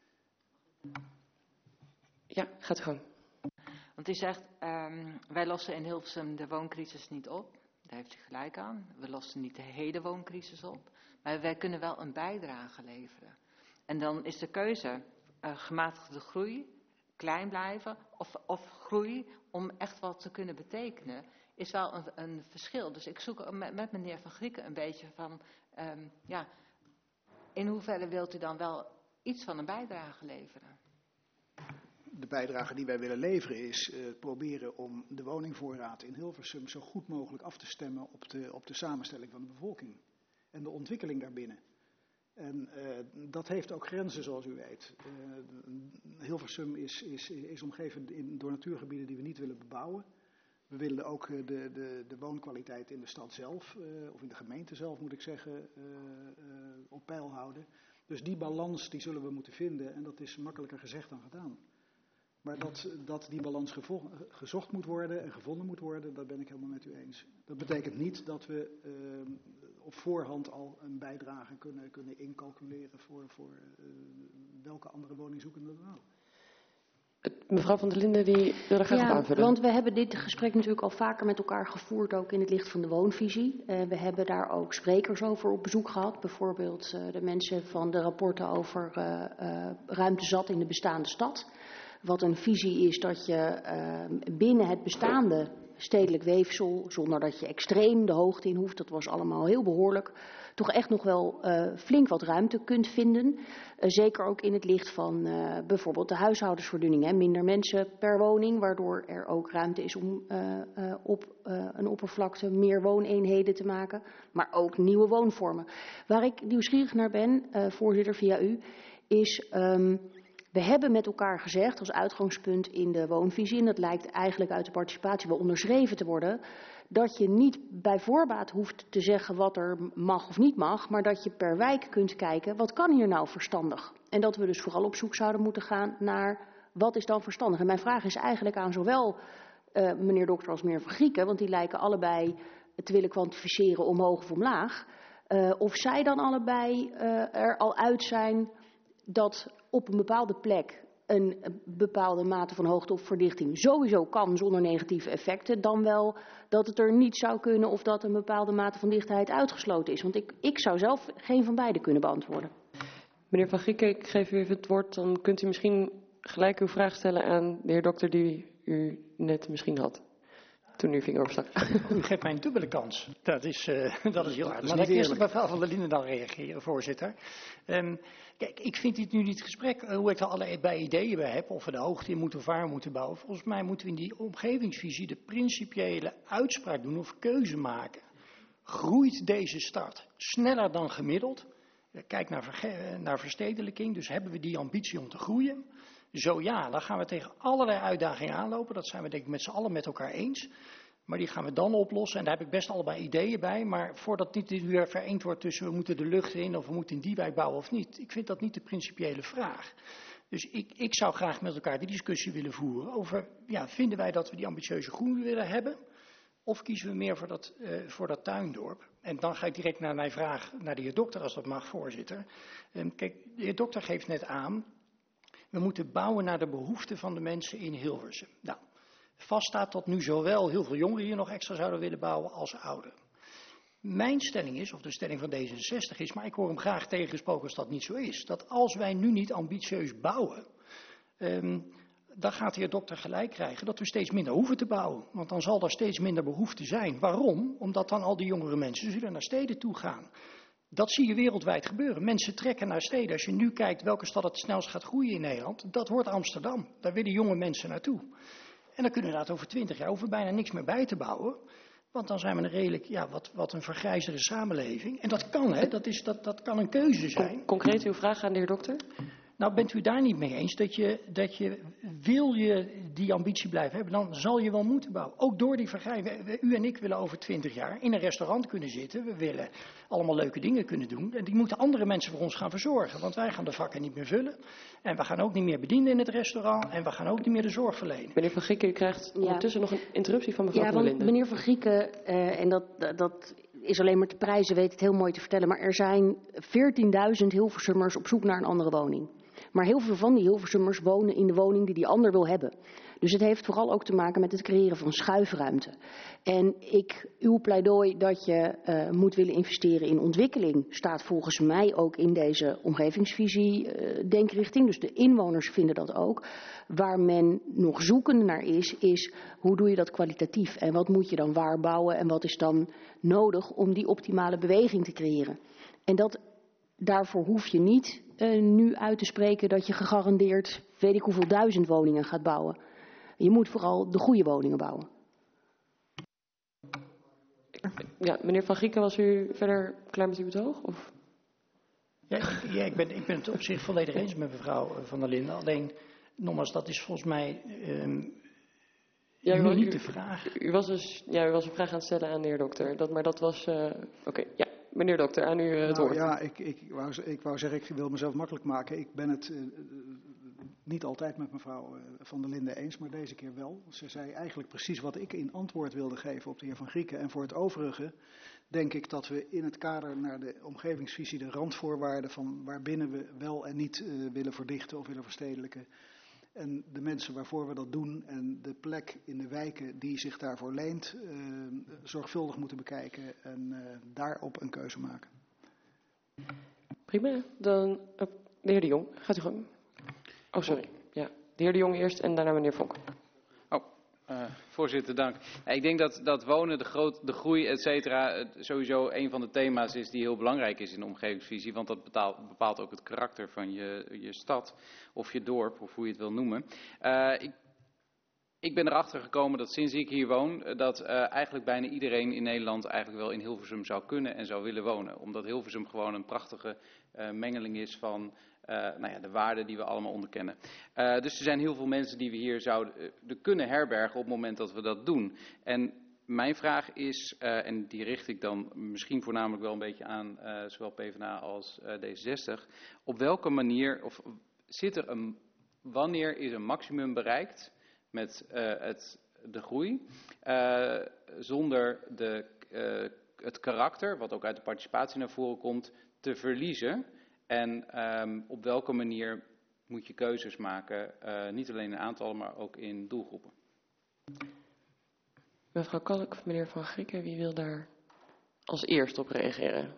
Ja, gaat u gang. Want u zegt, um, wij lossen in Hilversum de wooncrisis niet op. Daar heeft u gelijk aan. We lossen niet de hele wooncrisis op. Maar wij kunnen wel een bijdrage leveren. En dan is de keuze uh, gematigde groei, klein blijven of, of groei om echt wat te kunnen betekenen, is wel een, een verschil. Dus ik zoek met, met meneer Van Grieken een beetje van, um, ja, in hoeverre wilt u dan wel iets van een bijdrage leveren? De bijdrage die wij willen leveren is uh, proberen om de woningvoorraad in Hilversum zo goed mogelijk af te stemmen op de, op de samenstelling van de bevolking en de ontwikkeling daarbinnen. En uh, dat heeft ook grenzen, zoals u weet. Uh, Hilversum is, is, is omgeven in, door natuurgebieden die we niet willen bebouwen. We willen ook uh, de, de, de woonkwaliteit in de stad zelf, uh, of in de gemeente zelf moet ik zeggen, uh, uh, op peil houden. Dus die balans die zullen we moeten vinden en dat is makkelijker gezegd dan gedaan. Maar dat, dat die balans gevo- gezocht moet worden en gevonden moet worden, dat ben ik helemaal met u eens. Dat betekent niet dat we uh, op voorhand al een bijdrage kunnen, kunnen incalculeren voor, voor uh, welke andere woningzoekenden dan ook. Mevrouw van der Linden, die wil er graag ja, op aanvullen. Want we hebben dit gesprek natuurlijk al vaker met elkaar gevoerd, ook in het licht van de woonvisie. Uh, we hebben daar ook sprekers over op bezoek gehad. Bijvoorbeeld uh, de mensen van de rapporten over uh, uh, ruimte zat in de bestaande stad. Wat een visie is dat je uh, binnen het bestaande stedelijk weefsel, zonder dat je extreem de hoogte in hoeft, dat was allemaal heel behoorlijk, toch echt nog wel uh, flink wat ruimte kunt vinden. Uh, zeker ook in het licht van uh, bijvoorbeeld de huishoudensverdunninging. Hè. Minder mensen per woning, waardoor er ook ruimte is om uh, uh, op uh, een oppervlakte meer wooneenheden te maken. Maar ook nieuwe woonvormen. Waar ik nieuwsgierig naar ben, uh, voorzitter via u, is... Um, We hebben met elkaar gezegd als uitgangspunt in de woonvisie, en dat lijkt eigenlijk uit de participatie wel onderschreven te worden, dat je niet bij voorbaat hoeft te zeggen wat er mag of niet mag, maar dat je per wijk kunt kijken wat kan hier nou verstandig. En dat we dus vooral op zoek zouden moeten gaan naar wat is dan verstandig. En mijn vraag is eigenlijk aan zowel uh, meneer Dokter als meneer Van Grieken, want die lijken allebei te willen kwantificeren omhoog of omlaag. Uh, of zij dan allebei uh, er al uit zijn dat op een bepaalde plek een bepaalde mate van hoogte of verdichting sowieso kan zonder negatieve effecten, dan wel dat het er niet zou kunnen of dat een bepaalde mate van dichtheid uitgesloten is. Want ik, ik zou zelf geen van beide kunnen beantwoorden. Meneer Van Grieken, ik geef u even het woord. Dan kunt u misschien gelijk uw vraag stellen aan de heer Dokter die u net misschien had. Toen u uw vinger opstak. U geeft mij een dubbele kans. Dat is, uh, dat is heel hard. Maar dan eerst mevrouw Van der Linden dan reageren, voorzitter. Um, kijk, ik vind dit nu niet het gesprek, uh, hoe ik er allebei ideeën bij heb, of we de hoogte in moeten of waar moeten bouwen. Volgens mij moeten we in die omgevingsvisie de principiële uitspraak doen of keuze maken. Groeit deze stad sneller dan gemiddeld? Uh, kijk naar, verge- naar verstedelijking, dus hebben we die ambitie om te groeien? Zo ja, dan gaan we tegen allerlei uitdagingen aanlopen. Dat zijn we denk ik met z'n allen met elkaar eens. Maar die gaan we dan oplossen. En daar heb ik best allebei ideeën bij. Maar voordat niet dit weer vereend wordt tussen we moeten de lucht in of we moeten in die wijk bouwen of niet. Ik vind dat niet de principiële vraag. Dus ik, ik zou graag met elkaar die discussie willen voeren over, ja, vinden wij dat we die ambitieuze groei willen hebben? Of kiezen we meer voor dat, uh, voor dat tuindorp? En dan ga ik direct naar mijn vraag naar de heer Dokter, als dat mag, voorzitter. Um, kijk, de heer Dokter geeft net aan, we moeten bouwen naar de behoeften van de mensen in Hilversum. Nou, vast staat dat nu zowel heel veel jongeren hier nog extra zouden willen bouwen als ouderen. Mijn stelling is, of de stelling van D zesenzestig is, maar ik hoor hem graag tegengesproken als dat niet zo is, dat als wij nu niet ambitieus bouwen, um, dan gaat de heer Dokter gelijk krijgen dat we steeds minder hoeven te bouwen. Want dan zal er steeds minder behoefte zijn. Waarom? Omdat dan al die jongere mensen zullen naar steden toe gaan. Dat zie je wereldwijd gebeuren. Mensen trekken naar steden. Als je nu kijkt welke stad het snelst gaat groeien in Nederland, dat wordt Amsterdam. Daar willen jonge mensen naartoe. En dan kunnen we inderdaad over twintig jaar hoeven bijna niks meer bij te bouwen. Want dan zijn we een redelijk, ja, wat, wat een vergrijzende samenleving. En dat kan, hè. Dat, is, dat, dat kan een keuze zijn. Concreet uw vraag aan de heer Dokter? Nou, bent u daar niet mee eens dat je, dat je, wil je die ambitie blijven hebben, dan zal je wel moeten bouwen. Ook door die vergrijzing. U en ik willen over twintig jaar in een restaurant kunnen zitten. We willen allemaal leuke dingen kunnen doen. En die moeten andere mensen voor ons gaan verzorgen. Want wij gaan de vakken niet meer vullen. En we gaan ook niet meer bedienen in het restaurant. En we gaan ook niet meer de zorg verlenen. Meneer Van Grieken, u krijgt ja. ondertussen nog een interruptie van mevrouw ja, Van der Linden. Meneer Van Grieken, uh, en dat, dat is alleen maar te prijzen, weet het heel mooi te vertellen. Maar er zijn veertienduizend Hilversummers op zoek naar een andere woning. Maar heel veel van die Hilversummers wonen in de woning die die ander wil hebben. Dus het heeft vooral ook te maken met het creëren van schuifruimte. En ik, uw pleidooi dat je uh, moet willen investeren in ontwikkeling staat volgens mij ook in deze omgevingsvisie uh, denkrichting. Dus de inwoners vinden dat ook. Waar men nog zoekende naar is, is hoe doe je dat kwalitatief? En wat moet je dan waar bouwen? En wat is dan nodig om die optimale beweging te creëren? En dat, daarvoor hoef je niet uh, nu uit te spreken dat je gegarandeerd weet ik hoeveel duizend woningen gaat bouwen. Je moet vooral de goede woningen bouwen. Ja, meneer Van Grieken, was u verder klaar met uw betoog? Of? Ja, ja ik, ben, ik ben het op zich volledig eens met mevrouw Van der Linden. Alleen, nogmaals, dat is volgens mij um, ja, u, niet u, de vraag. U was, dus, ja, u was een vraag aan het stellen aan de heer Dokter. Dat, maar dat was... Uh, Oké, okay, ja. Meneer Dokter, aan u uh, het nou, woord. Ja, ik, ik, wou, ik wou zeggen, ik wil mezelf makkelijk maken. Ik ben het uh, niet altijd met mevrouw uh, Van der Linden eens, maar deze keer wel. Ze zei eigenlijk precies wat ik in antwoord wilde geven op de heer Van Grieken. En voor het overige denk ik dat we in het kader naar de omgevingsvisie de randvoorwaarden van waarbinnen we wel en niet uh, willen verdichten of willen verstedelijken. En de mensen waarvoor we dat doen en de plek in de wijken die zich daarvoor leent, uh, zorgvuldig moeten bekijken en uh, daarop een keuze maken. Prima, dan uh, de heer De Jong, gaat u gewoon. Oh, sorry. Ja, de heer De Jong eerst en daarna meneer Vonk. Oh, uh, voorzitter, dank. Ja, ik denk dat, dat wonen, de, groot, de groei, et cetera, sowieso een van de thema's is die heel belangrijk is in de omgevingsvisie. Want dat betaalt, bepaalt ook het karakter van je, je stad of je dorp, of hoe je het wil noemen. Uh, ik, ik ben erachter gekomen dat sinds ik hier woon, dat uh, eigenlijk bijna iedereen in Nederland eigenlijk wel in Hilversum zou kunnen en zou willen wonen. Omdat Hilversum gewoon een prachtige uh, mengeling is van uh, nou ja, de waarden die we allemaal onderkennen. Uh, dus er zijn heel veel mensen die we hier zouden uh, kunnen herbergen op het moment dat we dat doen. En mijn vraag is, uh, en die richt ik dan misschien voornamelijk wel een beetje aan uh, zowel PvdA als uh, D zesenzestig. Op welke manier, of zit er een, wanneer is een maximum bereikt met uh, het, de groei, uh, zonder de, uh, het karakter, wat ook uit de participatie naar voren komt, te verliezen? En um, op welke manier moet je keuzes maken, uh, niet alleen in aantallen, maar ook in doelgroepen? Mevrouw Kalk of meneer Van Grieken, wie wil daar als eerst op reageren?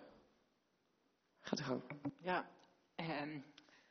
Gaat u gang. Ja, um,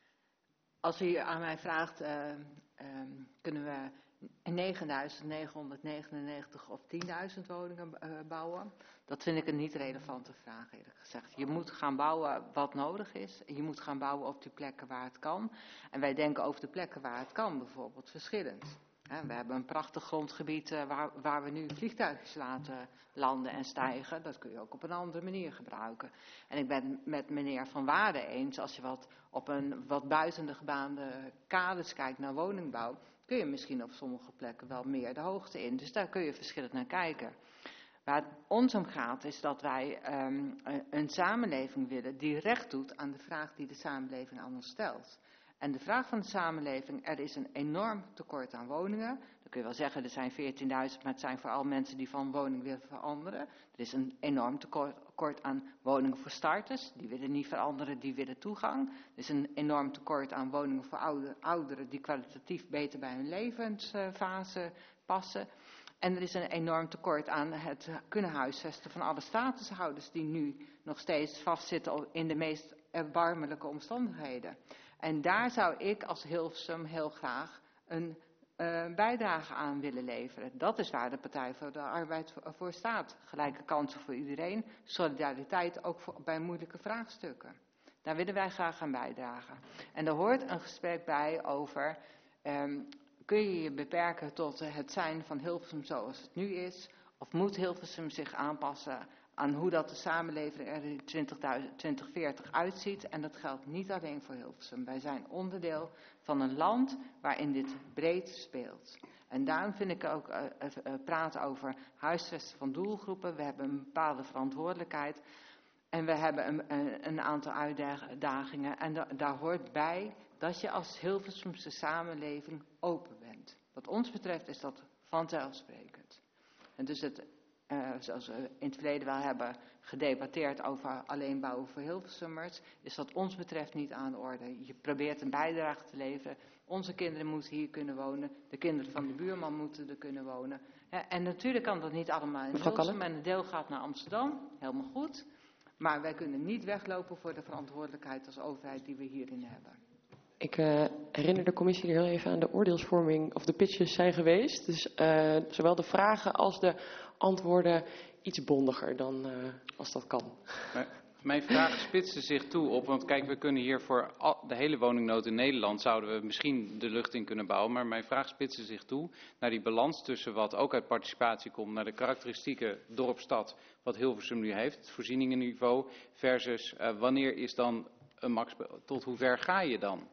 als u aan mij vraagt, uh, um, kunnen we negenduizend negenhonderdnegenennegentig of tienduizend woningen uh, bouwen? Dat vind ik een niet relevante vraag, eerlijk gezegd. Je moet gaan bouwen wat nodig is. Je moet gaan bouwen op die plekken waar het kan. En wij denken over de plekken waar het kan bijvoorbeeld verschillend. We hebben een prachtig grondgebied waar, waar we nu vliegtuigjes laten landen en stijgen. Dat kun je ook op een andere manier gebruiken. En ik ben het met meneer Van Waarden eens, als je wat op een wat buiten de gebaande kaders kijkt naar woningbouw, kun je misschien op sommige plekken wel meer de hoogte in. Dus daar kun je verschillend naar kijken. Waar het ons om gaat is dat wij um, een samenleving willen die recht doet aan de vraag die de samenleving aan ons stelt. En de vraag van de samenleving, er is een enorm tekort aan woningen. Dan kun je wel zeggen, er zijn veertienduizend, maar het zijn vooral mensen die van woning willen veranderen. Er is een enorm tekort aan woningen voor starters. Die willen niet veranderen, die willen toegang. Er is een enorm tekort aan woningen voor ouder, ouderen die kwalitatief beter bij hun levensfase passen. En er is een enorm tekort aan het kunnen huisvesten van alle statushouders die nu nog steeds vastzitten in de meest erbarmelijke omstandigheden. En daar zou ik als Hilversum heel graag een uh, bijdrage aan willen leveren. Dat is waar de Partij voor de Arbeid voor, voor staat. Gelijke kansen voor iedereen, solidariteit ook voor, bij moeilijke vraagstukken. Daar willen wij graag aan bijdragen. En er hoort een gesprek bij over, um, kun je je beperken tot het zijn van Hilversum zoals het nu is? Of moet Hilversum zich aanpassen aan hoe dat de samenleving er in twintig veertig uitziet? En dat geldt niet alleen voor Hilversum. Wij zijn onderdeel van een land waarin dit breed speelt. En daarom vind ik ook uh, uh, praten over huisvesten van doelgroepen. We hebben een bepaalde verantwoordelijkheid. En we hebben een, een, een aantal uitdagingen. En da, daar hoort bij dat je als Hilversumse samenleving open bent. Wat ons betreft is dat vanzelfsprekend. En dus het... Uh, zoals we in het verleden wel hebben gedebatteerd over alleen bouwen voor Hilversummers, is wat ons betreft niet aan de orde. Je probeert een bijdrage te leveren. Onze kinderen moeten hier kunnen wonen. De kinderen van de buurman moeten er kunnen wonen. Ja, en natuurlijk kan dat niet allemaal in Hilversum. En een deel gaat naar Amsterdam. Helemaal goed. Maar wij kunnen niet weglopen voor de verantwoordelijkheid als overheid die we hierin hebben. Ik uh, herinner de commissie er heel even aan de oordeelsvorming of de pitches zijn geweest. Dus uh, zowel de vragen als de antwoorden iets bondiger dan uh, als dat kan. Maar mijn vraag spitste zich toe op, want kijk, we kunnen hier voor al, de hele woningnood in Nederland zouden we misschien de lucht in kunnen bouwen. Maar mijn vraag spitste zich toe naar die balans tussen wat ook uit participatie komt, naar de karakteristieke dorpstad wat Hilversum nu heeft, het voorzieningenniveau, versus uh, wanneer is dan een max, tot hoe ver ga je dan?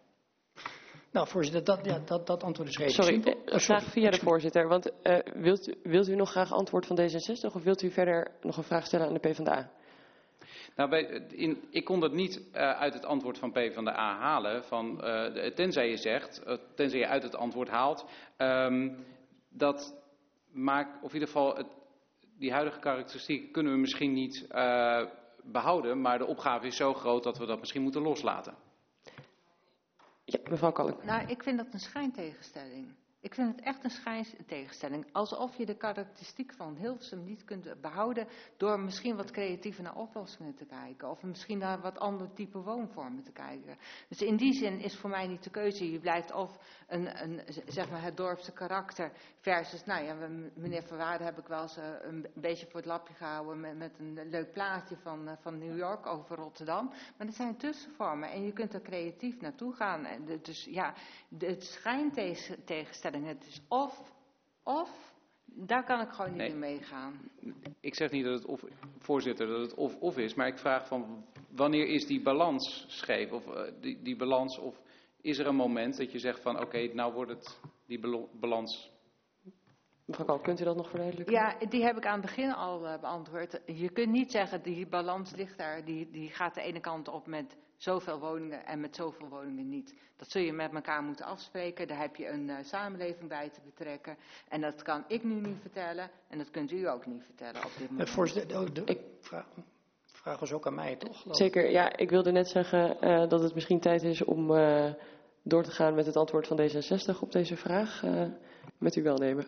Nou, voorzitter, dat, ja, dat, dat antwoord is redelijk Sorry, simpel. eh, sorry, vraag via de voorzitter. Want uh, wilt, u, wilt u nog graag antwoord van D zesenzestig of wilt u verder nog een vraag stellen aan de PvdA? Nou, bij, in, ik kon dat niet uh, uit het antwoord van PvdA halen. Van, uh, de, tenzij je zegt, uh, tenzij je uit het antwoord haalt, um, dat maakt, of in ieder geval, het, die huidige karakteristieken kunnen we misschien niet uh, behouden. Maar de opgave is zo groot dat we dat misschien moeten loslaten. Ja, mevrouw Kalk. Nou, ik vind dat een schijntegenstelling. Ik vind het echt een schijntegenstelling. Alsof je de karakteristiek van Hilversum niet kunt behouden door misschien wat creatiever naar oplossingen te kijken. Of misschien naar wat andere type woonvormen te kijken. Dus in die zin is voor mij niet de keuze. Je blijft of een, een, zeg maar het dorpse karakter versus, nou ja, meneer Van Waarden heb ik wel eens een beetje voor het lapje gehouden met, met een leuk plaatje van, van New York over Rotterdam. Maar dat zijn tussenvormen en je kunt er creatief naartoe gaan. Dus ja, het schijntegenstelling. Het is of, of, daar kan ik gewoon niet nee. in meegaan. Ik zeg niet dat het of, voorzitter, dat het of, of is, maar ik vraag van wanneer is die balans scheef? Of, uh, die, die balans, of is er een moment dat je zegt van oké, okay, nou wordt het die belo- balans... Mevrouw Kalk, kunt u dat nog verduidelijken? Ja, die heb ik aan het begin al uh, beantwoord. Je kunt niet zeggen, die balans ligt daar, die, die gaat de ene kant op met zoveel woningen en met zoveel woningen niet. Dat zul je met elkaar moeten afspreken. Daar heb je een uh, samenleving bij te betrekken. En dat kan ik nu niet vertellen en dat kunt u ook niet vertellen op dit moment. Uh, voorzitter, de, ik vraag, vraag was ook aan mij, toch? Zeker, ja. Ik wilde net zeggen uh, dat het misschien tijd is om uh, door te gaan met het antwoord van D zesenzestig op deze vraag. Uh, met uw welnemen.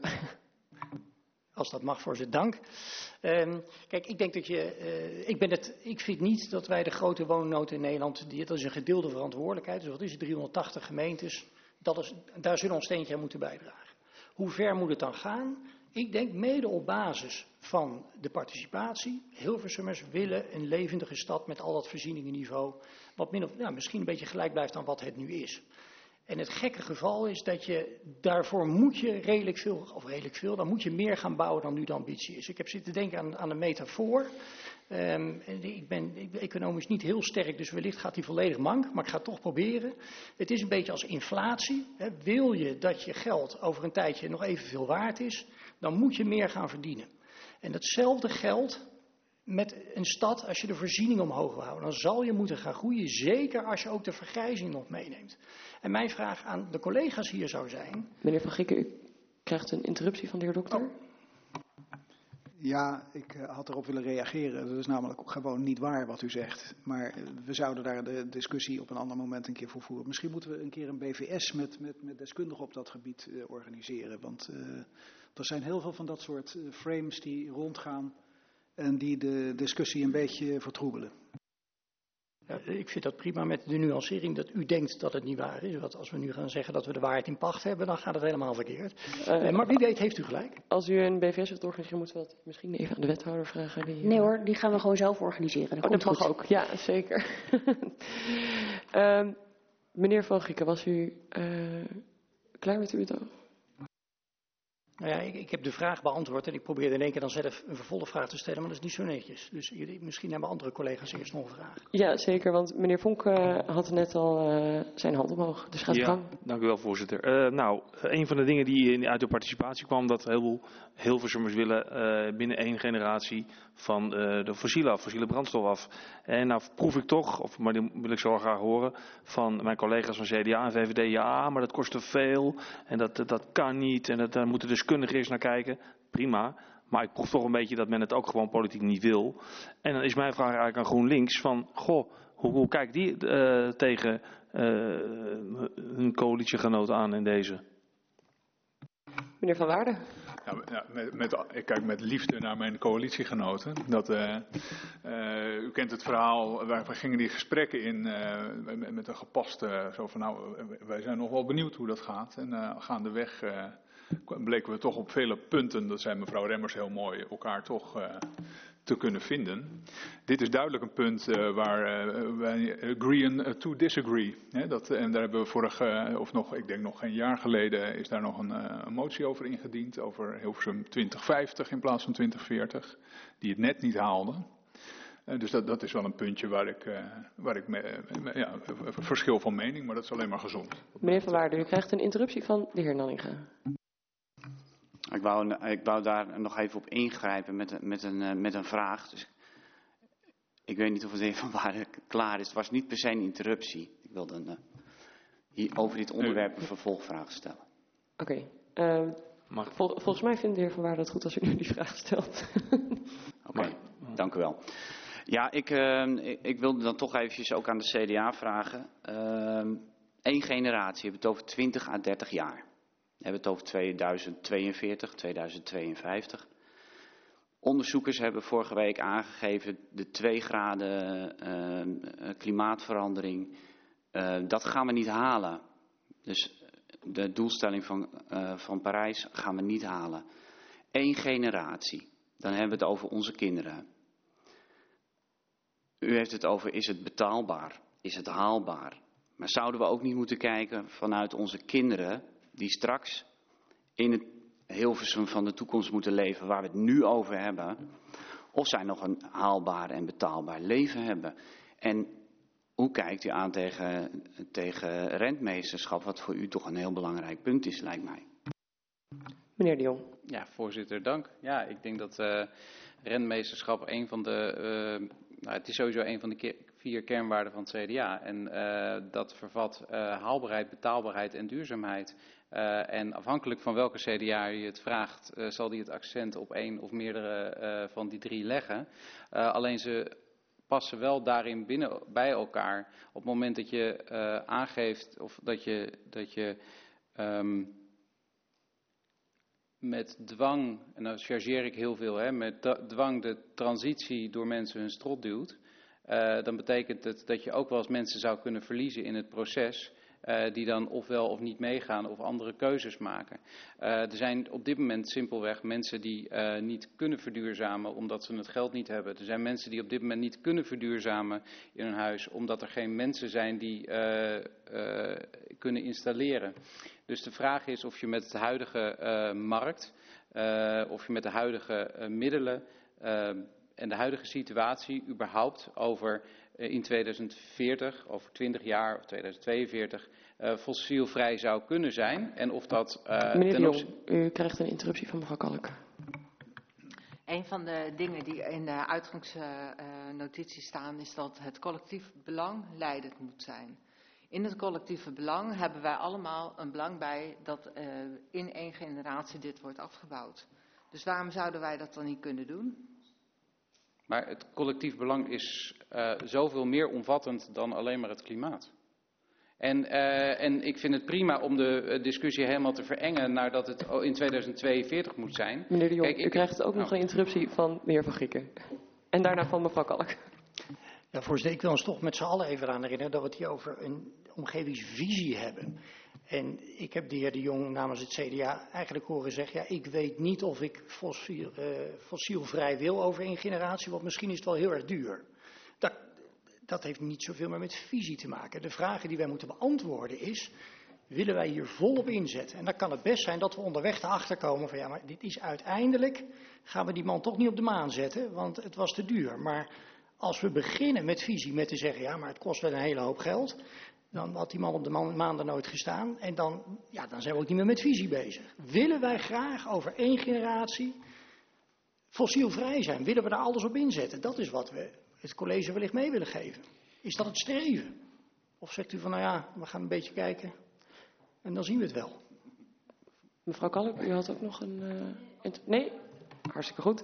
Als dat mag, voorzitter, dank. Um, kijk, ik denk dat je, uh, ik, ben het, ik vind niet dat wij de grote woonnood in Nederland, die, dat is een gedeelde verantwoordelijkheid, dus wat is het, driehonderdtachtig gemeentes, dat is, daar zullen we een steentje aan moeten bijdragen. Hoe ver moet het dan gaan? Ik denk mede op basis van de participatie. Hilversummers willen een levendige stad met al dat voorzieningenniveau, wat min of nou, misschien een beetje gelijk blijft aan wat het nu is. En het gekke geval is dat je, daarvoor moet je redelijk veel, of redelijk veel, dan moet je meer gaan bouwen dan nu de ambitie is. Ik heb zitten denken aan, aan een metafoor. Um, ik ben ik ben economisch niet heel sterk, dus wellicht gaat die volledig mank, maar ik ga het toch proberen. Het is een beetje als inflatie. Hè. Wil je dat je geld over een tijdje nog evenveel waard is, dan moet je meer gaan verdienen. En datzelfde geldt met een stad, als je de voorziening omhoog wil houden, dan zal je moeten gaan groeien, zeker als je ook de vergrijzing nog meeneemt. En mijn vraag aan de collega's hier zou zijn... Meneer Van Gikken, u krijgt een interruptie van de heer dokter. Oh. Ja, ik uh, had erop willen reageren. Dat is namelijk ook gewoon niet waar wat u zegt. Maar uh, we zouden daar de discussie op een ander moment een keer voor voeren. Misschien moeten we een keer een B V S met, met, met deskundigen op dat gebied uh, organiseren. Want uh, er zijn heel veel van dat soort uh, frames die rondgaan en die de discussie een beetje vertroebelen. Ja, ik vind dat prima met de nuancering dat u denkt dat het niet waar is. Want als we nu gaan zeggen dat we de waarheid in pacht hebben, dan gaat het helemaal verkeerd. Uh, maar wie weet heeft u gelijk. Als u een B V S wilt organiseren, moeten we dat misschien even aan de wethouder vragen. Die, uh... Nee hoor, die gaan we gewoon zelf organiseren. Dat, oh, dat mag goed. ook, ja zeker. uh, meneer Van Gieken, was u uh, klaar met uw betoog? Nou ja, ik, ik heb de vraag beantwoord en ik probeerde in één keer dan zelf een vervolgvraag te stellen, maar dat is niet zo netjes. Dus jullie, misschien hebben andere collega's eerst nog een vraag. Ja, zeker, want meneer Vonk uh, had net al uh, zijn hand omhoog. Dus gaat ja, gang. Dank u wel, voorzitter. Uh, nou, een van de dingen die uit de participatie kwam, dat heel veel Hilversummers willen uh, binnen één generatie van uh, de fossiele af, fossiele brandstof af. En nou proef ik toch, of maar die wil ik zo graag horen, van mijn collega's van C D A en V V D, ja, maar dat kost te veel en dat, dat, dat kan niet en dat, daar moeten deskundigen eerst naar kijken. Prima, maar ik proef toch een beetje dat men het ook gewoon politiek niet wil. En dan is mijn vraag eigenlijk aan GroenLinks van, goh, hoe, hoe kijkt die uh, tegen uh, hun coalitiegenoten aan in deze? Meneer Van Waarden. Ja, ja, met, met, ik kijk met liefde naar mijn coalitiegenoten. Dat, uh, uh, u kent het verhaal, wij gingen die gesprekken in uh, met, met een gepaste, zo van nou, wij zijn nog wel benieuwd hoe dat gaat. En uh, gaandeweg uh, bleken we toch op vele punten, dat zei mevrouw Remmers heel mooi, elkaar toch uh, te kunnen vinden. Dit is duidelijk een punt uh, waar uh, wij agree uh, to disagree. Hè, dat, en daar hebben we vorig, uh, of nog, ik denk nog geen jaar geleden, is daar nog een, uh, een motie over ingediend. Over Hilversum twintig vijftig in plaats van twintig veertig. Die het net niet haalde. Uh, dus dat, dat is wel een puntje waar ik, uh, waar ik me, me, ja, een verschil van mening, maar dat is alleen maar gezond. Meneer Van Waarden, u krijgt een interruptie van de heer Nanninga. Ik wou, ik wou daar nog even op ingrijpen met, met, een, met een vraag. Dus ik weet niet of het even van waar klaar is. Het was niet per se een interruptie. Ik wilde een, uh, hier over dit onderwerp een vervolgvraag stellen. Oké. Okay. Uh, vol, volgens mij vindt de heer Van Waarden het goed als u nu die vraag stelt. Oké, okay, dank u wel. Ja, ik, uh, ik, ik wilde dan toch eventjes ook aan de C D A vragen. Eén uh, generatie, we hebben het over twintig à dertig jaar. We hebben het over tweeduizend tweeënveertig, tweeduizend tweeënvijftig. Onderzoekers hebben vorige week aangegeven de twee graden uh, klimaatverandering, uh, dat gaan we niet halen. Dus de doelstelling van, uh, van Parijs gaan we niet halen. Eén generatie, dan hebben we het over onze kinderen. U heeft het over, is het betaalbaar? Is het haalbaar? Maar zouden we ook niet moeten kijken vanuit onze kinderen die straks in het Hilversum van de toekomst moeten leven waar we het nu over hebben, of zij nog een haalbaar en betaalbaar leven hebben. En hoe kijkt u aan tegen, tegen rentmeesterschap, wat voor u toch een heel belangrijk punt is, lijkt mij. Meneer De Jong. Ja, voorzitter, dank. Ja, ik denk dat uh, rentmeesterschap een van de, uh, nou, het is sowieso een van de ke- vier kernwaarden van het C D A. En uh, dat vervat uh, haalbaarheid, betaalbaarheid en duurzaamheid. Uh, en afhankelijk van welke C D A je het vraagt, uh, zal die het accent op één of meerdere uh, van die drie leggen. Uh, alleen ze passen wel daarin binnen bij elkaar. Op het moment dat je uh, aangeeft of dat je, dat je um, met dwang, en dan chargeer ik heel veel, hè, met dwang de transitie door mensen hun strot duwt, uh, dan betekent het dat je ook wel eens mensen zou kunnen verliezen in het proces, uh, die dan ofwel of niet meegaan of andere keuzes maken. Uh, er zijn op dit moment simpelweg mensen die uh, niet kunnen verduurzamen omdat ze het geld niet hebben. Er zijn mensen die op dit moment niet kunnen verduurzamen in hun huis omdat er geen mensen zijn die uh, uh, kunnen installeren. Dus de vraag is of je met de huidige uh, markt, uh, of je met de huidige uh, middelen uh, en de huidige situatie überhaupt over uh, in tweeduizend veertig, over twintig jaar of tweeduizend tweeënveertig, uh, fossielvrij zou kunnen zijn. En of dat... Uh, Meneer De Jong, u krijgt een interruptie van mevrouw Kalk. Een van de dingen die in de uitgangsnotitie uh, staan is dat het collectief belang leidend moet zijn. In het collectieve belang hebben wij allemaal een belang bij dat uh, in één generatie dit wordt afgebouwd. Dus waarom zouden wij dat dan niet kunnen doen? Maar het collectief belang is uh, zoveel meer omvattend dan alleen maar het klimaat. En, uh, en ik vind het prima om de discussie helemaal te verengen naar dat het in tweeduizend tweeënveertig moet zijn. Meneer De Jong, Kijk, ik... u krijgt ook nou. nog een interruptie van de heer Van Grieken. En daarna van mevrouw Kalk. Ja, voorzitter, ik wil ons toch met z'n allen even aan herinneren dat we het hier over een omgevingsvisie hebben. En ik heb de heer De Jong namens het C D A eigenlijk horen zeggen, ja, ik weet niet of ik fossiel, uh, fossielvrij wil over één generatie, want misschien is het wel heel erg duur. Dat, dat heeft niet zoveel meer met visie te maken. De vragen die wij moeten beantwoorden is, willen wij hier volop inzetten? En dan kan het best zijn dat we onderweg erachter komen van, ja, maar dit is uiteindelijk, gaan we die man toch niet op de maan zetten, want het was te duur. Maar als we beginnen met visie, met te zeggen, ja, maar het kost wel een hele hoop geld, dan had die man op de maan er nooit gestaan. En dan, ja, dan zijn we ook niet meer met visie bezig. Willen wij graag over één generatie fossielvrij zijn? Willen we daar alles op inzetten? Dat is wat we het college wellicht mee willen geven. Is dat het streven? Of zegt u van, nou ja, we gaan een beetje kijken en dan zien we het wel. Mevrouw Kalk, u had ook nog een... Uh, nee? Hartstikke goed.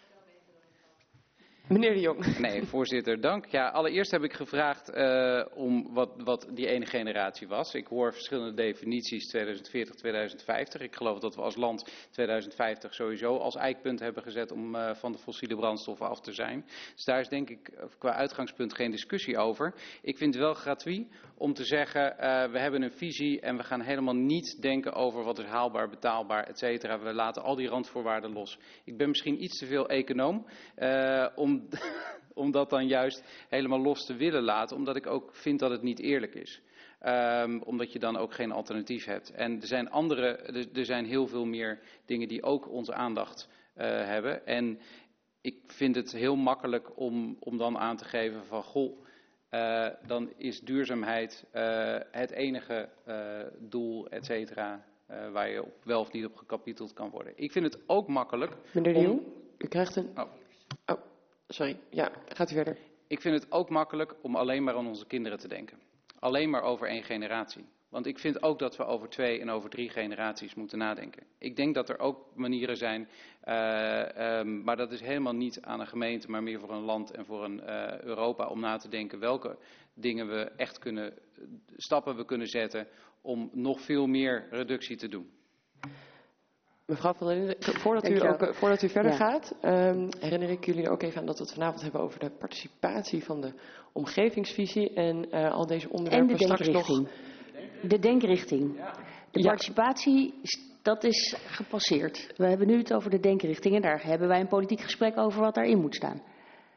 Meneer De Jong. Nee, voorzitter, dank. Ja, allereerst heb ik gevraagd uh, om wat, wat die ene generatie was. Ik hoor verschillende definities, tweeduizend veertig, tweeduizend vijftig. Ik geloof dat we als land tweeduizend vijftig sowieso als eikpunt hebben gezet om uh, van de fossiele brandstoffen af te zijn. Dus daar is denk ik qua uitgangspunt geen discussie over. Ik vind het wel gratuit om te zeggen, uh, we hebben een visie en we gaan helemaal niet denken over wat is haalbaar, betaalbaar, et cetera. We laten al die randvoorwaarden los. Ik ben misschien iets te veel econoom uh, om Om, om dat dan juist helemaal los te willen laten, omdat ik ook vind dat het niet eerlijk is. Um, omdat je dan ook geen alternatief hebt. En er zijn andere, er, er zijn heel veel meer dingen die ook onze aandacht uh, hebben. En ik vind het heel makkelijk om, om dan aan te geven van, goh, uh, dan is duurzaamheid uh, het enige uh, doel, et cetera, uh, waar je op wel of niet op gekapiteld kan worden. Ik vind het ook makkelijk. Meneer De om... Jong, u krijgt een... Oh. Oh. Sorry, ja, gaat u verder. Ik vind het ook makkelijk om alleen maar aan onze kinderen te denken. Alleen maar over één generatie. Want ik vind ook dat we over twee en over drie generaties moeten nadenken. Ik denk dat er ook manieren zijn, uh, um, maar dat is helemaal niet aan een gemeente, maar meer voor een land en voor een uh, Europa om na te denken welke dingen we echt kunnen, stappen we kunnen zetten om nog veel meer reductie te doen. Mevrouw Van der Linden, voordat u, ook, voordat u verder ja. gaat, um, herinner ik jullie er ook even aan dat we het vanavond hebben over de participatie van de omgevingsvisie en uh, al deze onderwerpen en de straks denkrichting. nog. De denkrichting. De ja. participatie, dat is gepasseerd. We hebben nu het over de denkrichting en daar hebben wij een politiek gesprek over wat daarin moet staan.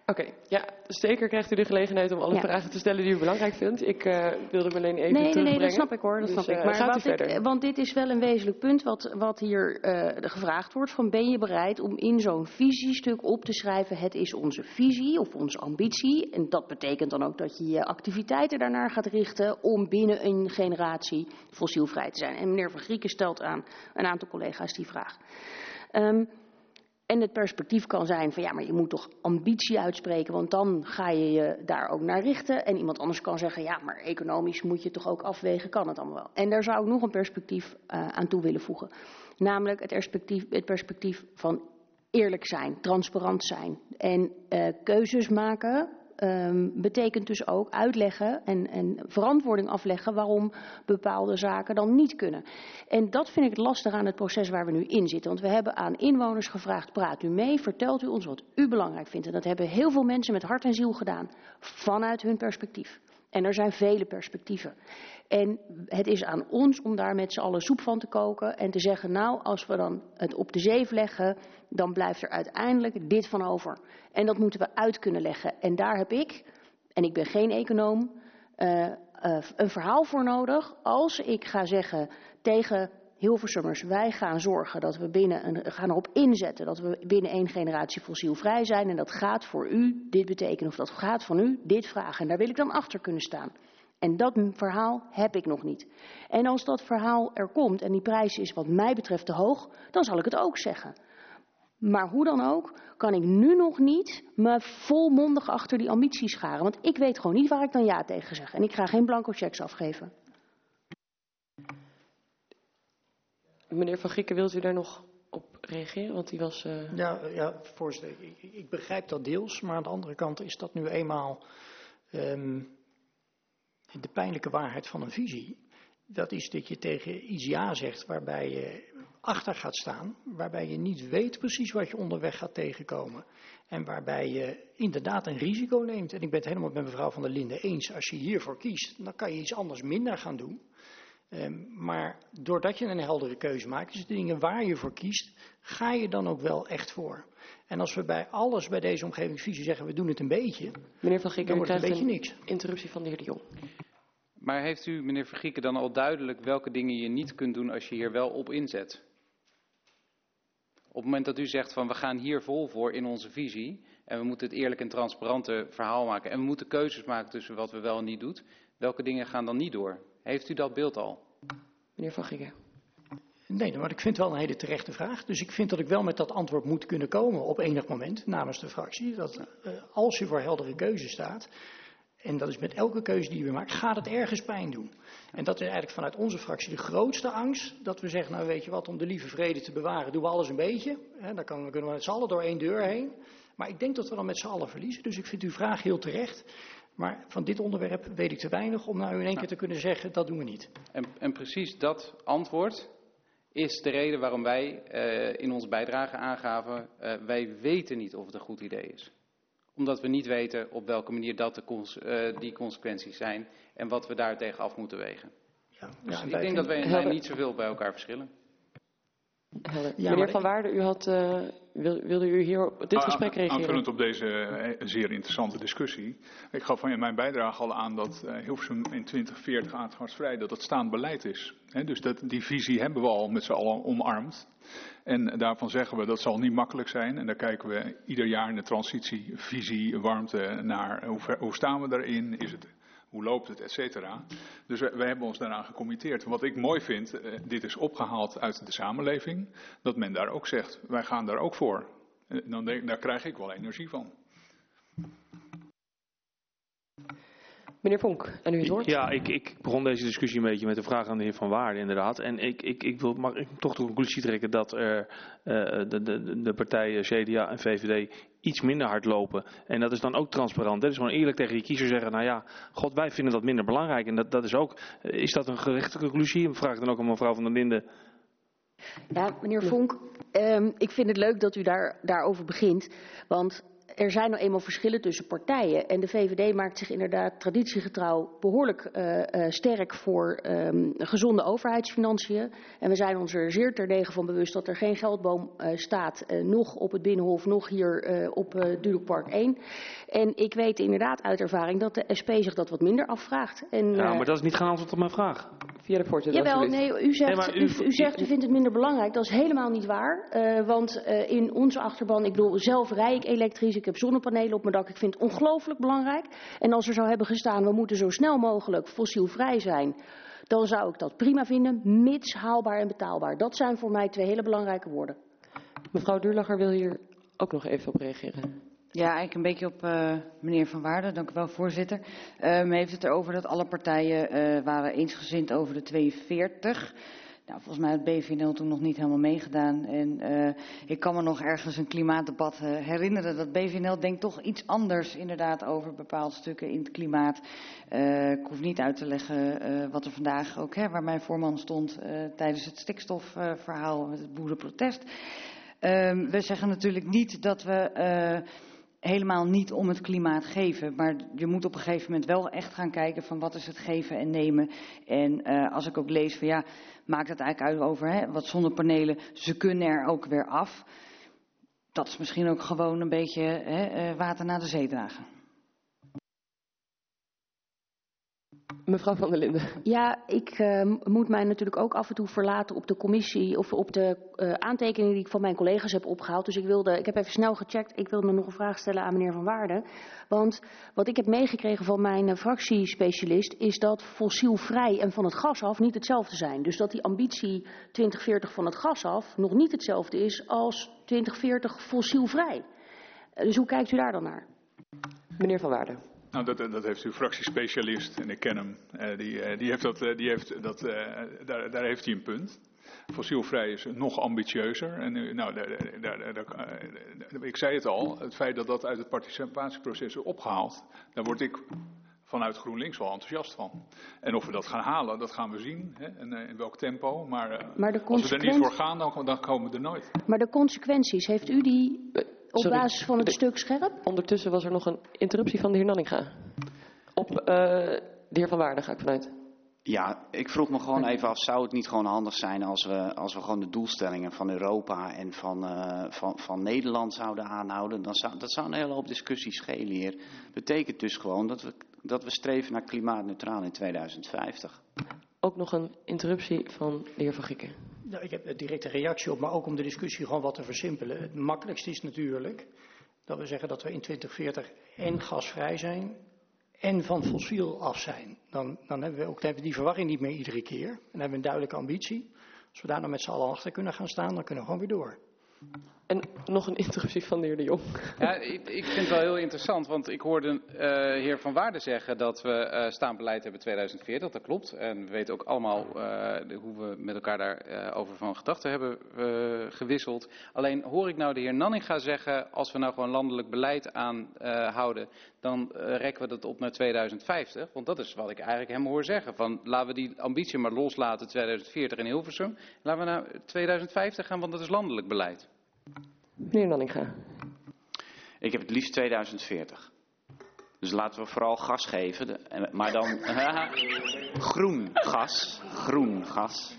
Oké, okay, ja, zeker krijgt u de gelegenheid om alle ja. vragen te stellen die u belangrijk vindt. Ik uh, wilde me alleen even nee, terugbrengen. Nee, nee, dat snap ik hoor, dat dus, snap ik. Uh, maar gaat wat u verder. Ik, want dit is wel een wezenlijk punt wat, wat hier uh, gevraagd wordt. Van ben je bereid om in zo'n visiestuk op te schrijven, het is onze visie of onze ambitie. En dat betekent dan ook dat je je activiteiten daarnaar gaat richten om binnen een generatie fossielvrij te zijn. En meneer Van Grieken stelt aan een aantal collega's die vraag. Um, En het perspectief kan zijn van ja, maar je moet toch ambitie uitspreken, want dan ga je je daar ook naar richten. En iemand anders kan zeggen, ja, maar economisch moet je toch ook afwegen, kan het allemaal wel. En daar zou ik nog een perspectief uh, aan toe willen voegen. Namelijk het perspectief, het perspectief van eerlijk zijn, transparant zijn en uh, keuzes maken. Um, betekent dus ook uitleggen en, en verantwoording afleggen waarom bepaalde zaken dan niet kunnen. En dat vind ik het lastig aan het proces waar we nu in zitten. Want we hebben aan inwoners gevraagd, praat u mee, vertelt u ons wat u belangrijk vindt. En dat hebben heel veel mensen met hart en ziel gedaan, vanuit hun perspectief. En er zijn vele perspectieven. En het is aan ons om daar met z'n allen soep van te koken en te zeggen, nou, als we dan het op de zeef leggen, dan blijft er uiteindelijk dit van over. En dat moeten we uit kunnen leggen. En daar heb ik, en ik ben geen econoom, uh, uh, een verhaal voor nodig. Als ik ga zeggen tegen Hilversummers, wij gaan zorgen dat we binnen een, gaan erop inzetten dat we binnen één generatie fossielvrij zijn. En dat gaat voor u dit betekenen of dat gaat van u dit vragen. En daar wil ik dan achter kunnen staan. En dat verhaal heb ik nog niet. En als dat verhaal er komt en die prijs is wat mij betreft te hoog, dan zal ik het ook zeggen. Maar hoe dan ook, kan ik nu nog niet me volmondig achter die ambities scharen. Want ik weet gewoon niet waar ik dan ja tegen zeg. En ik ga geen blanco checks afgeven. Meneer Van Grieken, wilt u daar nog op reageren? Want die was... Uh... Ja, ja, voorzitter, ik, ik begrijp dat deels. Maar aan de andere kant is dat nu eenmaal um, de pijnlijke waarheid van een visie. Dat is dat je tegen iets ja zegt waarbij je achter gaat staan. Waarbij je niet weet precies wat je onderweg gaat tegenkomen. En waarbij je inderdaad een risico neemt. En ik ben het helemaal met mevrouw Van der Linden eens. Als je hiervoor kiest, dan kan je iets anders minder gaan doen. Um, maar doordat je een heldere keuze maakt, dus de dingen waar je voor kiest, ga je dan ook wel echt voor. En als we bij alles bij deze omgevingsvisie zeggen, we doen het een beetje, meneer Van Grieken, dan wordt het een beetje een niks. Interruptie van de heer De Jong. Maar heeft u, meneer Van Grieken, dan al duidelijk welke dingen je niet kunt doen als je hier wel op inzet? Op het moment dat u zegt van we gaan hier vol voor in onze visie en we moeten het eerlijk en transparante verhaal maken en we moeten keuzes maken tussen wat we wel en niet doen, welke dingen gaan dan niet door? Heeft u dat beeld al? Meneer Van Grieken. Nee, maar ik vind het wel een hele terechte vraag. Dus ik vind dat ik wel met dat antwoord moet kunnen komen op enig moment namens de fractie. Dat uh, als je voor heldere keuze staat, en dat is met elke keuze die we maken, gaat het ergens pijn doen. En dat is eigenlijk vanuit onze fractie de grootste angst. Dat we zeggen, nou weet je wat, om de lieve vrede te bewaren doen we alles een beetje. Hè, dan kan, kunnen we met z'n allen door één deur heen. Maar ik denk dat we dan met z'n allen verliezen. Dus ik vind uw vraag heel terecht. Maar van dit onderwerp weet ik te weinig om nou in één keer te kunnen zeggen, dat doen we niet. En, en precies dat antwoord is de reden waarom wij uh, in onze bijdrage aangaven, uh, wij weten niet of het een goed idee is. Omdat we niet weten op welke manier dat de cons uh, die consequenties zijn en wat we daar tegen af moeten wegen. Ja, dus ja, ik denk dat wij in lijn niet zoveel bij elkaar verschillen. Ja, meneer Van Waarden, u had, uh, wil, wilde u hier op dit gesprek reageren? Aanvullend op deze uh, zeer interessante discussie. Ik gaf van mijn bijdrage al aan dat uh, Hilversum in twintig veertig aardgasvrij, dat het staand beleid is. He, dus dat, die visie hebben we al met z'n allen omarmd. En daarvan zeggen we dat zal niet makkelijk zijn. En daar kijken we ieder jaar in de transitievisie, warmte naar hoe, ver, hoe staan we daarin, is het... Hoe loopt het, et cetera. Dus wij, wij hebben ons daaraan gecommitteerd. Wat ik mooi vind, uh, dit is opgehaald uit de samenleving, dat men daar ook zegt, wij gaan daar ook voor. Uh, dan denk, daar krijg ik wel energie van. Meneer Vonk, en u het woord? Ja, ik, ik begon deze discussie een beetje met de vraag aan de heer Van Waarden, inderdaad. En ik, ik, ik wil mag ik toch de conclusie trekken dat er uh, de, de, de partijen C D A en V V D iets minder hard lopen. En dat is dan ook transparant. Dat is gewoon eerlijk tegen je kiezer zeggen, nou ja, god, wij vinden dat minder belangrijk. En dat, dat is ook, is dat een gerechte conclusie? En vraag ik dan ook aan mevrouw Van der Linden. Ja, meneer Vonk, um, ik vind het leuk dat u daar, daarover begint. Want er zijn nou eenmaal verschillen tussen partijen. En de V V D maakt zich inderdaad traditiegetrouw behoorlijk uh, uh, sterk voor um, gezonde overheidsfinanciën. En we zijn ons er zeer terdege van bewust dat er geen geldboom uh, staat, uh, nog op het Binnenhof, nog hier uh, op uh, Dudokpark één. En ik weet inderdaad uit ervaring dat de S P zich dat wat minder afvraagt. En, uh, ja, maar dat is niet geen antwoord op mijn vraag. Via de voorzitter. Jawel, nee, u zegt, nee, u, u, u zegt u vindt het minder belangrijk. Dat is helemaal niet waar. Uh, want uh, in onze achterban, ik bedoel, zelf rij ik elektrisch, ik heb zonnepanelen op mijn dak. Ik vind het ongelooflijk belangrijk. En als er zou hebben gestaan, we moeten zo snel mogelijk fossielvrij zijn, dan zou ik dat prima vinden, mits haalbaar en betaalbaar. Dat zijn voor mij twee hele belangrijke woorden. Mevrouw Duurlacher wil hier ook nog even op reageren. Ja, eigenlijk een beetje op uh, meneer Van Waarden, dank u wel voorzitter. Um, heeft het erover dat alle partijen uh, waren eensgezind over de tweeënveertig. Nou, volgens mij had B V N L toen nog niet helemaal meegedaan. En uh, ik kan me nog ergens een klimaatdebat uh, herinneren dat B V N L denkt toch iets anders inderdaad over bepaalde stukken in het klimaat. Uh, ik hoef niet uit te leggen uh, wat er vandaag ook, hè, waar mijn voorman stond uh, tijdens het stikstofverhaal uh, met het boerenprotest. Uh, we zeggen natuurlijk niet dat we uh, helemaal niet om het klimaat geven. Maar je moet op een gegeven moment wel echt gaan kijken van wat is het geven en nemen. En uh, als ik ook lees van ja, maakt het eigenlijk uit over hè, wat zonnepanelen, ze kunnen er ook weer af. Dat is misschien ook gewoon een beetje hè, water naar de zee dragen. Mevrouw van der Linden. Ja, ik uh, moet mij natuurlijk ook af en toe verlaten op de commissie of op de uh, aantekeningen die ik van mijn collega's heb opgehaald. Dus ik wilde, ik heb even snel gecheckt, ik wilde nog een vraag stellen aan meneer Van Waarden. Want wat ik heb meegekregen van mijn uh, fractiespecialist is dat fossielvrij en van het gas af niet hetzelfde zijn. Dus dat die ambitie twintig veertig van het gas af nog niet hetzelfde is als twintig veertig fossielvrij. Uh, dus hoe kijkt u daar dan naar? Meneer Van Waarden. Nou, dat, dat heeft uw fractiespecialist en ik ken hem. Uh, die, uh, die heeft dat, uh, die heeft dat, uh, daar, daar heeft hij een punt. Fossielvrij is nog ambitieuzer. En, uh, nou, daar, daar, daar, uh, ik zei het al, het feit dat dat uit het participatieproces is opgehaald, daar word ik vanuit GroenLinks wel enthousiast van. En of we dat gaan halen, dat gaan we zien. Hè, en uh, in welk tempo. Maar, uh, maar de als we er niet voor gaan, dan, dan komen we er nooit. Maar de consequenties, heeft u die op Sorry, basis van het de, stuk scherp? Ondertussen was er nog een interruptie van de heer Nanninga. Op uh, de heer Van Waarden ga ik vanuit. Ja, ik vroeg me gewoon even af, zou het niet gewoon handig zijn als we, als we gewoon de doelstellingen van Europa en van, uh, van, van Nederland zouden aanhouden? Dan zou, dat zou een hele hoop discussie schelen hier. Betekent dus gewoon dat we, dat we streven naar klimaatneutraal in tweeduizend vijftig. Ook nog een interruptie van de heer Van Gikken. Nou, ik heb een directe reactie op, maar ook om de discussie gewoon wat te versimpelen. Het makkelijkste is natuurlijk dat we zeggen dat we in twintig veertig en gasvrij zijn en van fossiel af zijn. Dan, dan hebben we ook dan hebben we die verwarring niet meer iedere keer. En dan hebben we een duidelijke ambitie. Als we daar nou met z'n allen achter kunnen gaan staan, dan kunnen we gewoon weer door. En nog een interruptie van de heer De Jong. Ja, ik, ik vind het wel heel interessant, want ik hoorde uh, heer Van Waarden zeggen dat we uh, staand beleid hebben tweeduizend veertig, dat klopt. En we weten ook allemaal uh, de, hoe we met elkaar daarover uh, over van gedachten hebben uh, gewisseld. Alleen hoor ik nou de heer Nanninga zeggen, als we nou gewoon landelijk beleid aanhouden, uh, dan uh, rekken we dat op naar tweeduizend vijftig. Want dat is wat ik eigenlijk hem hoor zeggen. Van laten we die ambitie maar loslaten tweeduizend veertig in Hilversum. Laten we naar tweeduizend vijftig gaan, want dat is landelijk beleid. Meneer Nanninga. Ik heb het liefst tweeduizend veertig. Dus laten we vooral gas geven. De, maar dan uh, groen gas. Groen gas.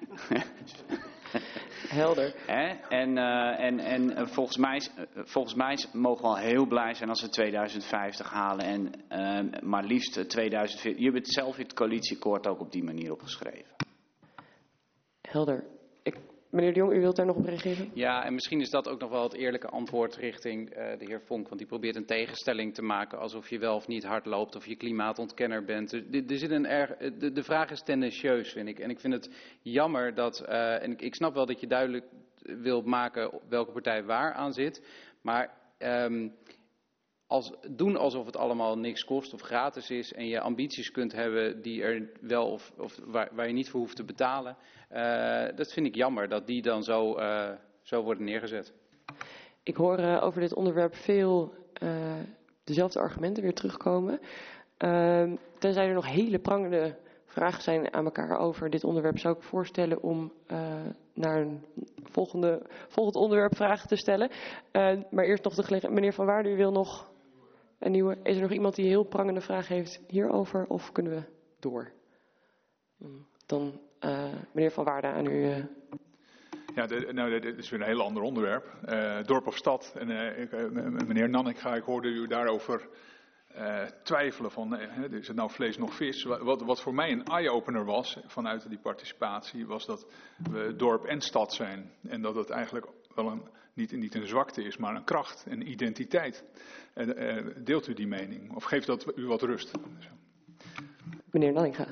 Helder. Hè? En, uh, en, en volgens, mij, volgens mij mogen we al heel blij zijn als we tweeduizend vijftig halen. En uh, maar liefst tweeduizend veertig. Je hebt het zelf in het coalitieakkoord ook op die manier opgeschreven. Helder. Ik... Meneer De Jong, u wilt daar nog op reageren? Ja, en misschien is dat ook nog wel het eerlijke antwoord richting uh, de heer Vonk. Want die probeert een tegenstelling te maken alsof je wel of niet hard loopt of je klimaatontkenner bent. Er, er zit een erg, de, de vraag is tendentieus, vind ik. En ik vind het jammer dat, uh, en ik, ik snap wel dat je duidelijk wil maken welke partij waar aan zit. Maar um, als, doen alsof het allemaal niks kost of gratis is en je ambities kunt hebben die er wel of, of waar, waar je niet voor hoeft te betalen. Uh, dat vind ik jammer dat die dan zo, uh, zo worden neergezet. Ik hoor uh, over dit onderwerp veel uh, dezelfde argumenten weer terugkomen. Uh, tenzij er nog hele prangende vragen zijn aan elkaar over dit onderwerp, zou ik voorstellen om uh, naar een volgende, volgend onderwerp vragen te stellen. Uh, maar eerst nog de gelegenheid. Meneer Van Waarden, u wil nog een nieuwe. Is er nog iemand die een heel prangende vraag heeft hierover? Of kunnen we door? Dan uh, meneer Van Waarden aan u. Uh. Ja, de, nou, dit is weer een heel ander onderwerp. Uh, dorp of stad. En, uh, ik, uh, meneer Nanninga, ik hoorde u daarover uh, twijfelen van, uh, is het nou vlees nog vis? Wat, wat voor mij een eye-opener was vanuit die participatie, was dat we dorp en stad zijn. En dat het eigenlijk wel een, niet, niet een zwakte is, maar een kracht, een identiteit. Uh, uh, deelt u die mening? Of geeft dat u wat rust? Meneer Nanninga.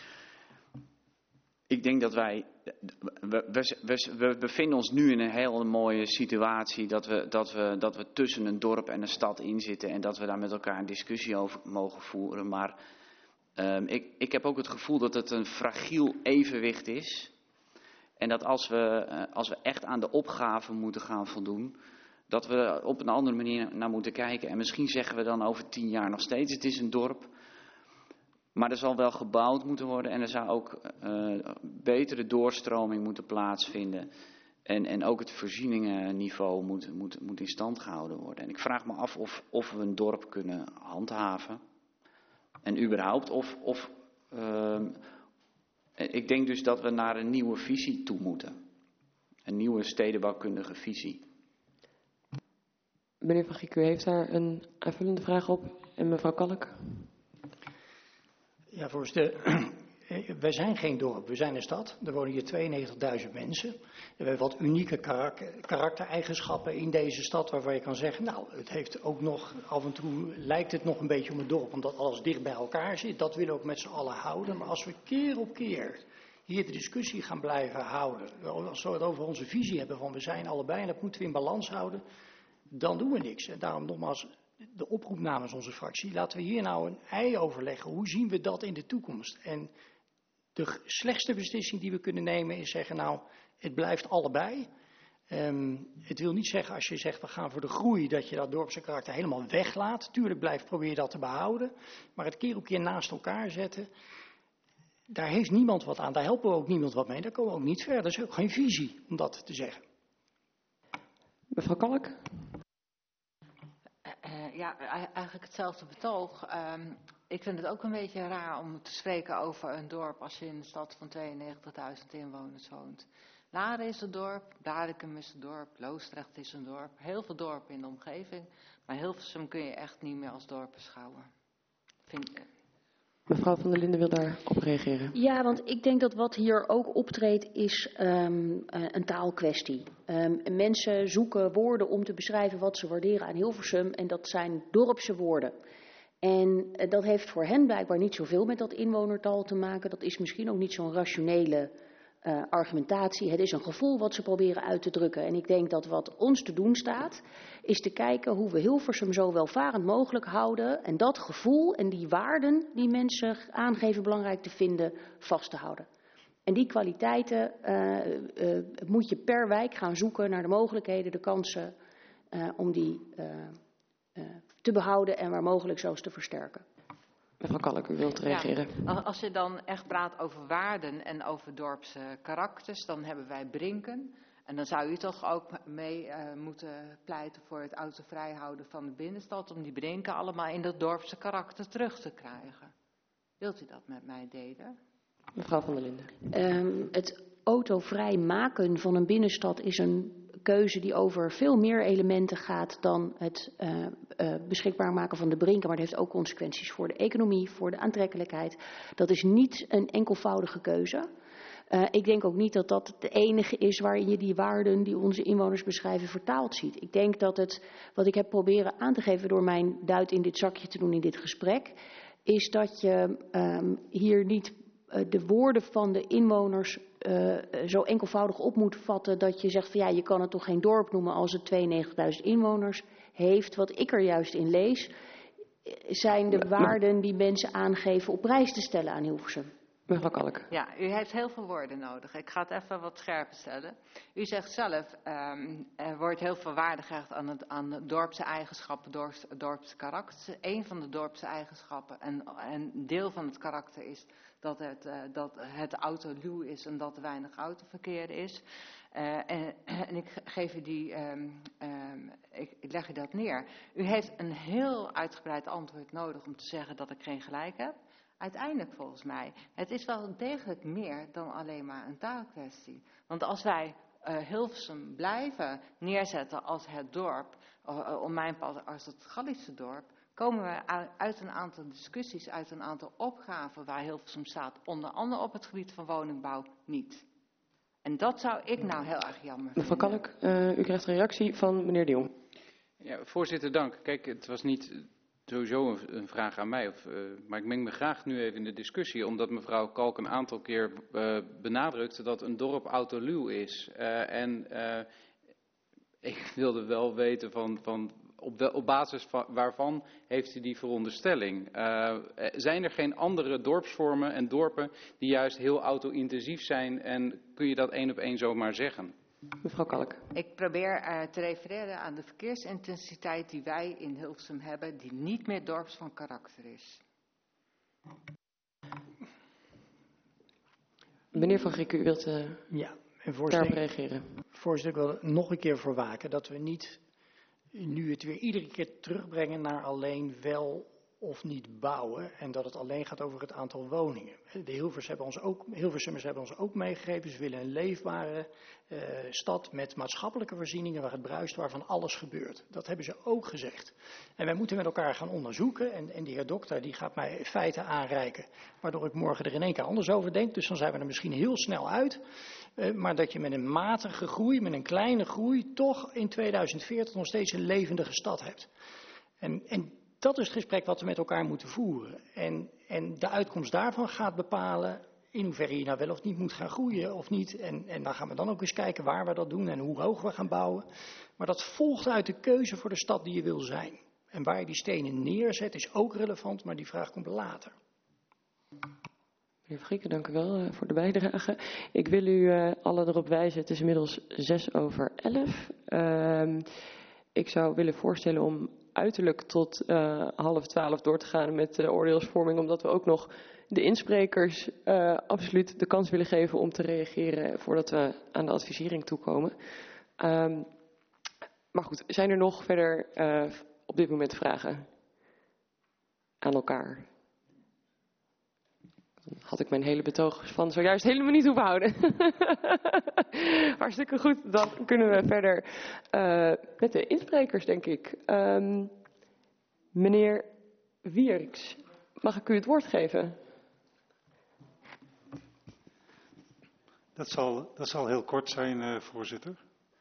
Ik denk dat wij, we, we, we bevinden ons nu in een hele mooie situatie dat we, dat, we, dat we tussen een dorp en een stad in zitten en dat we daar met elkaar een discussie over mogen voeren. Maar um, ik, ik heb ook het gevoel dat het een fragiel evenwicht is en dat als we, uh, als we echt aan de opgave moeten gaan voldoen, dat we op een andere manier naar moeten kijken. En misschien zeggen we dan over tien jaar nog steeds, het is een dorp. Maar er zal wel gebouwd moeten worden en er zou ook uh, betere doorstroming moeten plaatsvinden. En, en ook het voorzieningenniveau moet, moet, moet in stand gehouden worden. En ik vraag me af of, of we een dorp kunnen handhaven. En überhaupt of... of uh, ik denk dus dat we naar een nieuwe visie toe moeten. Een nieuwe stedenbouwkundige visie. Meneer Van Giek, u heeft daar een aanvullende vraag op. En mevrouw Kalk? Ja, voorzitter. Wij zijn geen dorp, we zijn een stad. Er wonen hier tweeënnegentigduizend mensen. We hebben wat unieke karak- karaktereigenschappen in deze stad waarvan je kan zeggen, nou, het heeft ook nog, af en toe lijkt het nog een beetje om een dorp, omdat alles dicht bij elkaar zit. Dat willen we ook met z'n allen houden. Maar als we keer op keer hier de discussie gaan blijven houden, als we het over onze visie hebben van we zijn allebei en dat moeten we in balans houden, dan doen we niks. En daarom nogmaals de oproep namens onze fractie, laten we hier nou een ei overleggen. Hoe zien we dat in de toekomst? En de slechtste beslissing die we kunnen nemen is zeggen, nou, het blijft allebei. Um, het wil niet zeggen als je zegt, we gaan voor de groei, dat je dat dorpse karakter helemaal weglaat. Tuurlijk blijf, probeer je dat te behouden. Maar het keer op keer naast elkaar zetten, daar heeft niemand wat aan. Daar helpen we ook niemand wat mee. Daar komen we ook niet verder. Dat is ook geen visie om dat te zeggen. Mevrouw Kalk? Uh, ja, eigenlijk hetzelfde betoog. Um, ik vind het ook een beetje raar om te spreken over een dorp als je in een stad van tweeënnegentigduizend inwoners woont. Laren is een dorp, Blaricum is een dorp, Loosdrecht is een dorp. Heel veel dorpen in de omgeving. Maar Hilversum kun je echt niet meer als dorp beschouwen. Vind, Mevrouw van der Linden wil daarop reageren. Ja, want ik denk dat wat hier ook optreedt is um, een taalkwestie. Um, mensen zoeken woorden om te beschrijven wat ze waarderen aan Hilversum en dat zijn dorpse woorden. En uh, dat heeft voor hen blijkbaar niet zoveel met dat inwonertal te maken. Dat is misschien ook niet zo'n rationele uh, argumentatie. Het is een gevoel wat ze proberen uit te drukken. En ik denk dat wat ons te doen staat, is te kijken hoe we Hilversum zo welvarend mogelijk houden. En dat gevoel en die waarden die mensen aangeven belangrijk te vinden, vast te houden. En die kwaliteiten uh, uh, moet je per wijk gaan zoeken naar de mogelijkheden, de kansen uh, om die uh, uh, te behouden en waar mogelijk zelfs te versterken. Mevrouw Kalk, u wilt reageren. Ja, als je dan echt praat over waarden en over dorpse karakters, dan hebben wij Brinken. En dan zou u toch ook mee uh, moeten pleiten voor het autovrij houden van de binnenstad, om die Brinken allemaal in dat dorpse karakter terug te krijgen. Wilt u dat met mij delen? Mevrouw van der Linden. Um, het autovrij maken van een binnenstad is een keuze die over veel meer elementen gaat dan het uh, uh, beschikbaar maken van de Brinken. Maar het heeft ook consequenties voor de economie, voor de aantrekkelijkheid. Dat is niet een enkelvoudige keuze. Uh, ik denk ook niet dat dat de enige is waarin je die waarden die onze inwoners beschrijven vertaald ziet. Ik denk dat het, wat ik heb proberen aan te geven door mijn duit in dit zakje te doen in dit gesprek, is dat je um, hier niet uh, de woorden van de inwoners uh, zo enkelvoudig op moet vatten dat je zegt van ja, je kan het toch geen dorp noemen als het tweeënnegentigduizend inwoners heeft. Wat ik er juist in lees, zijn de waarden die mensen aangeven op prijs te stellen aan Hilversum. Mevrouw Kalk. Ja, u heeft heel veel woorden nodig. Ik ga het even wat scherper stellen. U zegt zelf, um, er wordt heel veel waarde gehecht aan, het, aan de dorpse eigenschappen, dorps, dorpse karakter. Een van de dorpse eigenschappen en een deel van het karakter is dat het, uh, dat het autoluw is en dat er weinig autoverkeer is. Uh, en, en ik geef u die, um, um, ik, ik leg u dat neer. U heeft een heel uitgebreid antwoord nodig om te zeggen dat ik geen gelijk heb. Uiteindelijk volgens mij, het is wel degelijk meer dan alleen maar een taalkwestie. Want als wij uh, Hilversum blijven neerzetten als het dorp, uh, om mijn pad als het Gallische dorp, komen we uit een aantal discussies, uit een aantal opgaven waar Hilversum staat, onder andere op het gebied van woningbouw, niet. En dat zou ik nou heel erg jammer vinden. Mevrouw Kalk, uh, u krijgt een reactie van meneer De Jong. Ja, voorzitter, dank. Kijk, het was niet sowieso een, een vraag aan mij, of, uh, maar ik meng me graag nu even in de discussie, omdat mevrouw Kalk een aantal keer uh, benadrukte dat een dorp autoluw is. Uh, en uh, ik wilde wel weten van, van op, de, op basis van, waarvan heeft u die veronderstelling? Uh, zijn er geen andere dorpsvormen en dorpen die juist heel auto-intensief zijn en kun je dat één op één zomaar zeggen? Mevrouw Kalk. Ik probeer uh, te refereren aan de verkeersintensiteit die wij in Hilversum hebben, die niet meer dorps van karakter is. Meneer Van Grieken, u wilt uh, ja, en daarop reageren. Voorzitter, ik wil er nog een keer voor waken dat we niet nu het weer iedere keer terugbrengen naar alleen wel of niet bouwen en dat het alleen gaat over het aantal woningen. De Hilversumers hebben ons ook, Hilversummers hebben ons ook meegegeven. Ze willen een leefbare uh, stad met maatschappelijke voorzieningen waar het bruist, waarvan alles gebeurt. Dat hebben ze ook gezegd. En wij moeten met elkaar gaan onderzoeken en, en de heer dokter die gaat mij feiten aanreiken, waardoor ik morgen er in één keer anders over denk. Dus dan zijn we er misschien heel snel uit. Uh, maar dat je met een matige groei, met een kleine groei, toch in tweeduizend veertig nog steeds een levendige stad hebt. En, en dat is het gesprek wat we met elkaar moeten voeren. En, en de uitkomst daarvan gaat bepalen in hoeverre je nou wel of niet moet gaan groeien of niet. En, en dan gaan we dan ook eens kijken waar we dat doen en hoe hoog we gaan bouwen. Maar dat volgt uit de keuze voor de stad die je wil zijn. En waar je die stenen neerzet is ook relevant, maar die vraag komt later. Meneer Frieken, dank u wel uh, voor de bijdrage. Ik wil u uh, allen erop wijzen, het is inmiddels zes over elf. Uh, ik zou willen voorstellen om uiterlijk tot uh, half twaalf door te gaan met de oordeelsvorming, omdat we ook nog de insprekers uh, absoluut de kans willen geven om te reageren voordat we aan de advisering toekomen. Um, maar goed, zijn er nog verder uh, op dit moment vragen aan elkaar? Dan had ik mijn hele betoog van zojuist helemaal niet hoeven houden. Hartstikke goed, dan kunnen we verder uh, met de insprekers, denk ik. Um, meneer Wierks, mag ik u het woord geven? Dat zal, dat zal heel kort zijn, uh, voorzitter.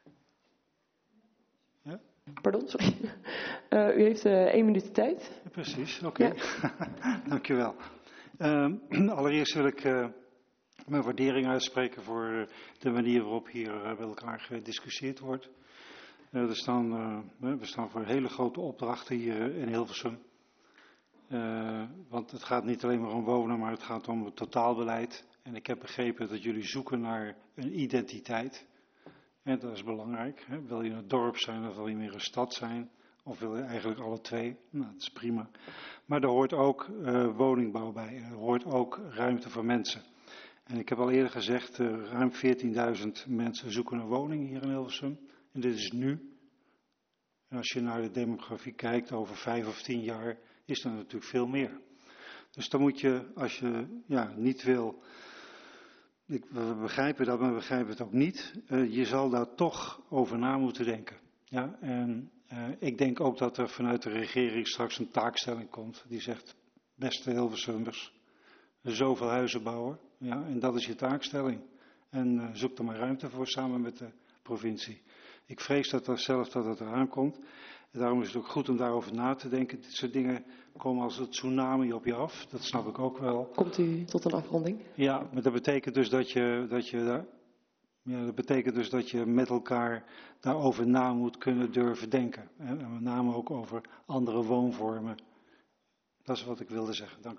Ja? Pardon, sorry. Uh, u heeft uh, één minuut de tijd. Ja, precies, oké. Okay. Ja. Dank u wel. Uh, allereerst wil ik uh, mijn waardering uitspreken voor uh, de manier waarop hier uh, met elkaar gediscussieerd wordt. Uh, er staan, uh, we staan voor hele grote opdrachten hier uh, in Hilversum. Uh, want het gaat niet alleen maar om wonen, maar het gaat om het totaalbeleid. En ik heb begrepen dat jullie zoeken naar een identiteit. En dat is belangrijk. Hè? Wil je een dorp zijn of wil je meer een stad zijn? Of wil je eigenlijk alle twee? Nou, dat is prima. Maar er hoort ook uh, woningbouw bij. Er hoort ook ruimte voor mensen. En ik heb al eerder gezegd, uh, ruim veertienduizend mensen zoeken een woning hier in Hilversum. En dit is nu. En als je naar de demografie kijkt, over vijf of tien jaar, is er natuurlijk veel meer. Dus dan moet je, als je ja, niet wil, ik, we begrijpen dat, maar we begrijpen het ook niet. Uh, je zal daar toch over na moeten denken. Ja, en uh, ik denk ook dat er vanuit de regering straks een taakstelling komt. Die zegt, beste Hilversummers, zoveel huizen bouwen. Ja, en dat is je taakstelling. En uh, zoek er maar ruimte voor samen met de provincie. Ik vrees dat er zelf dat het eraan komt. En daarom is het ook goed om daarover na te denken. Dit soort dingen komen als een tsunami op je af. Dat snap ik ook wel. Komt u tot een afronding? Ja, maar dat betekent dus dat je, dat je daar... Ja, dat betekent dus dat je met elkaar daarover na moet kunnen durven denken. En met name ook over andere woonvormen. Dat is wat ik wilde zeggen. Dank u wel.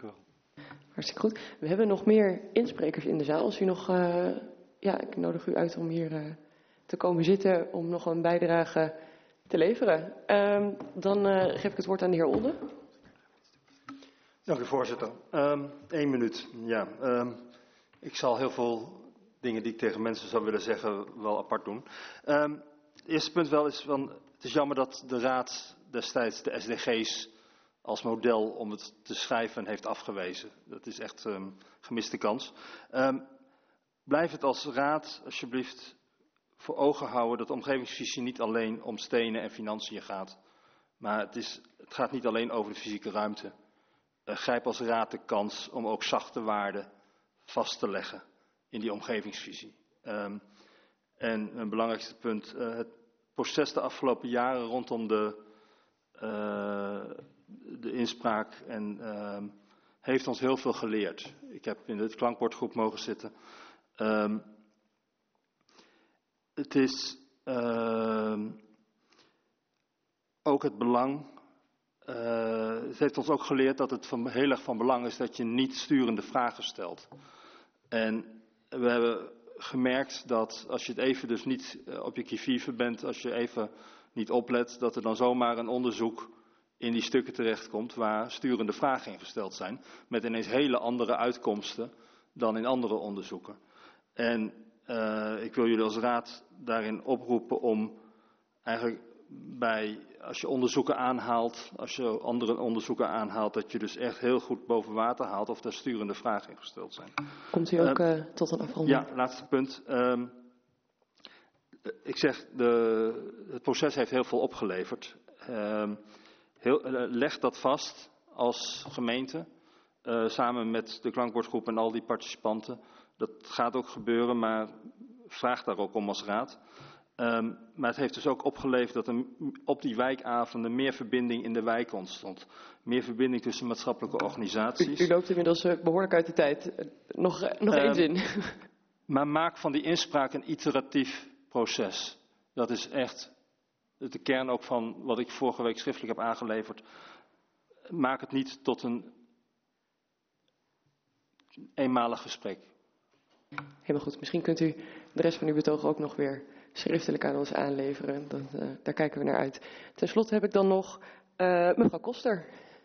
Hartstikke goed. We hebben nog meer insprekers in de zaal. Als u nog, uh, ja, ik nodig u uit om hier uh, te komen zitten om nog een bijdrage te leveren. Um, dan uh, geef ik het woord aan de heer Olde. Dank u, voorzitter. Um, Eén minuut. Ja, um, ik zal heel veel dingen die ik tegen mensen zou willen zeggen wel apart doen. Um, het eerste punt wel is van, het is jammer dat de Raad destijds de S D G's als model om het te schrijven heeft afgewezen. Dat is echt een um, gemiste kans. Um, blijf het als Raad alsjeblieft voor ogen houden dat de omgevingsvisie niet alleen om stenen en financiën gaat. Maar het, is, het gaat niet alleen over de fysieke ruimte. Uh, grijp als Raad de kans om ook zachte waarden vast te leggen in die omgevingsvisie. Um, en een belangrijkste punt, uh, het proces de afgelopen jaren rondom de, uh, de inspraak en, uh, heeft ons heel veel geleerd. Ik heb in de klankbordgroep mogen zitten. Um, het is uh, ook het belang. Uh, het heeft ons ook geleerd dat het van, heel erg van belang is dat je niet sturende vragen stelt. En we hebben gemerkt dat als je het even dus niet op je qui-vive bent, als je even niet oplet, dat er dan zomaar een onderzoek in die stukken terechtkomt waar sturende vragen in gesteld zijn, met ineens hele andere uitkomsten dan in andere onderzoeken. En uh, ik wil jullie als Raad daarin oproepen om eigenlijk bij, als je onderzoeken aanhaalt, als je andere onderzoeken aanhaalt, dat je dus echt heel goed boven water haalt of daar sturende vragen in gesteld zijn. Komt u ook uh, uh, tot een afronding? Ja, laatste punt. Um, ik zeg, de, het proces heeft heel veel opgeleverd. Um, heel, uh, leg dat vast als gemeente, uh, samen met de klankbordgroep en al die participanten. Dat gaat ook gebeuren, maar vraag daar ook om als Raad. Um, maar het heeft dus ook opgeleverd dat er op die wijkavonden meer verbinding in de wijk ontstond. Meer verbinding tussen maatschappelijke organisaties. U, u loopt inmiddels uh, behoorlijk uit de tijd. Uh, nog uh, nog um, één zin. Maar maak van die inspraak een iteratief proces. Dat is echt de kern ook van wat ik vorige week schriftelijk heb aangeleverd. Maak het niet tot een eenmalig gesprek. Helemaal goed. Misschien kunt u de rest van uw betoog ook nog weer schriftelijk aan ons aanleveren. Dat, uh, daar kijken we naar uit. Ten slotte heb ik dan nog uh, mevrouw Koster.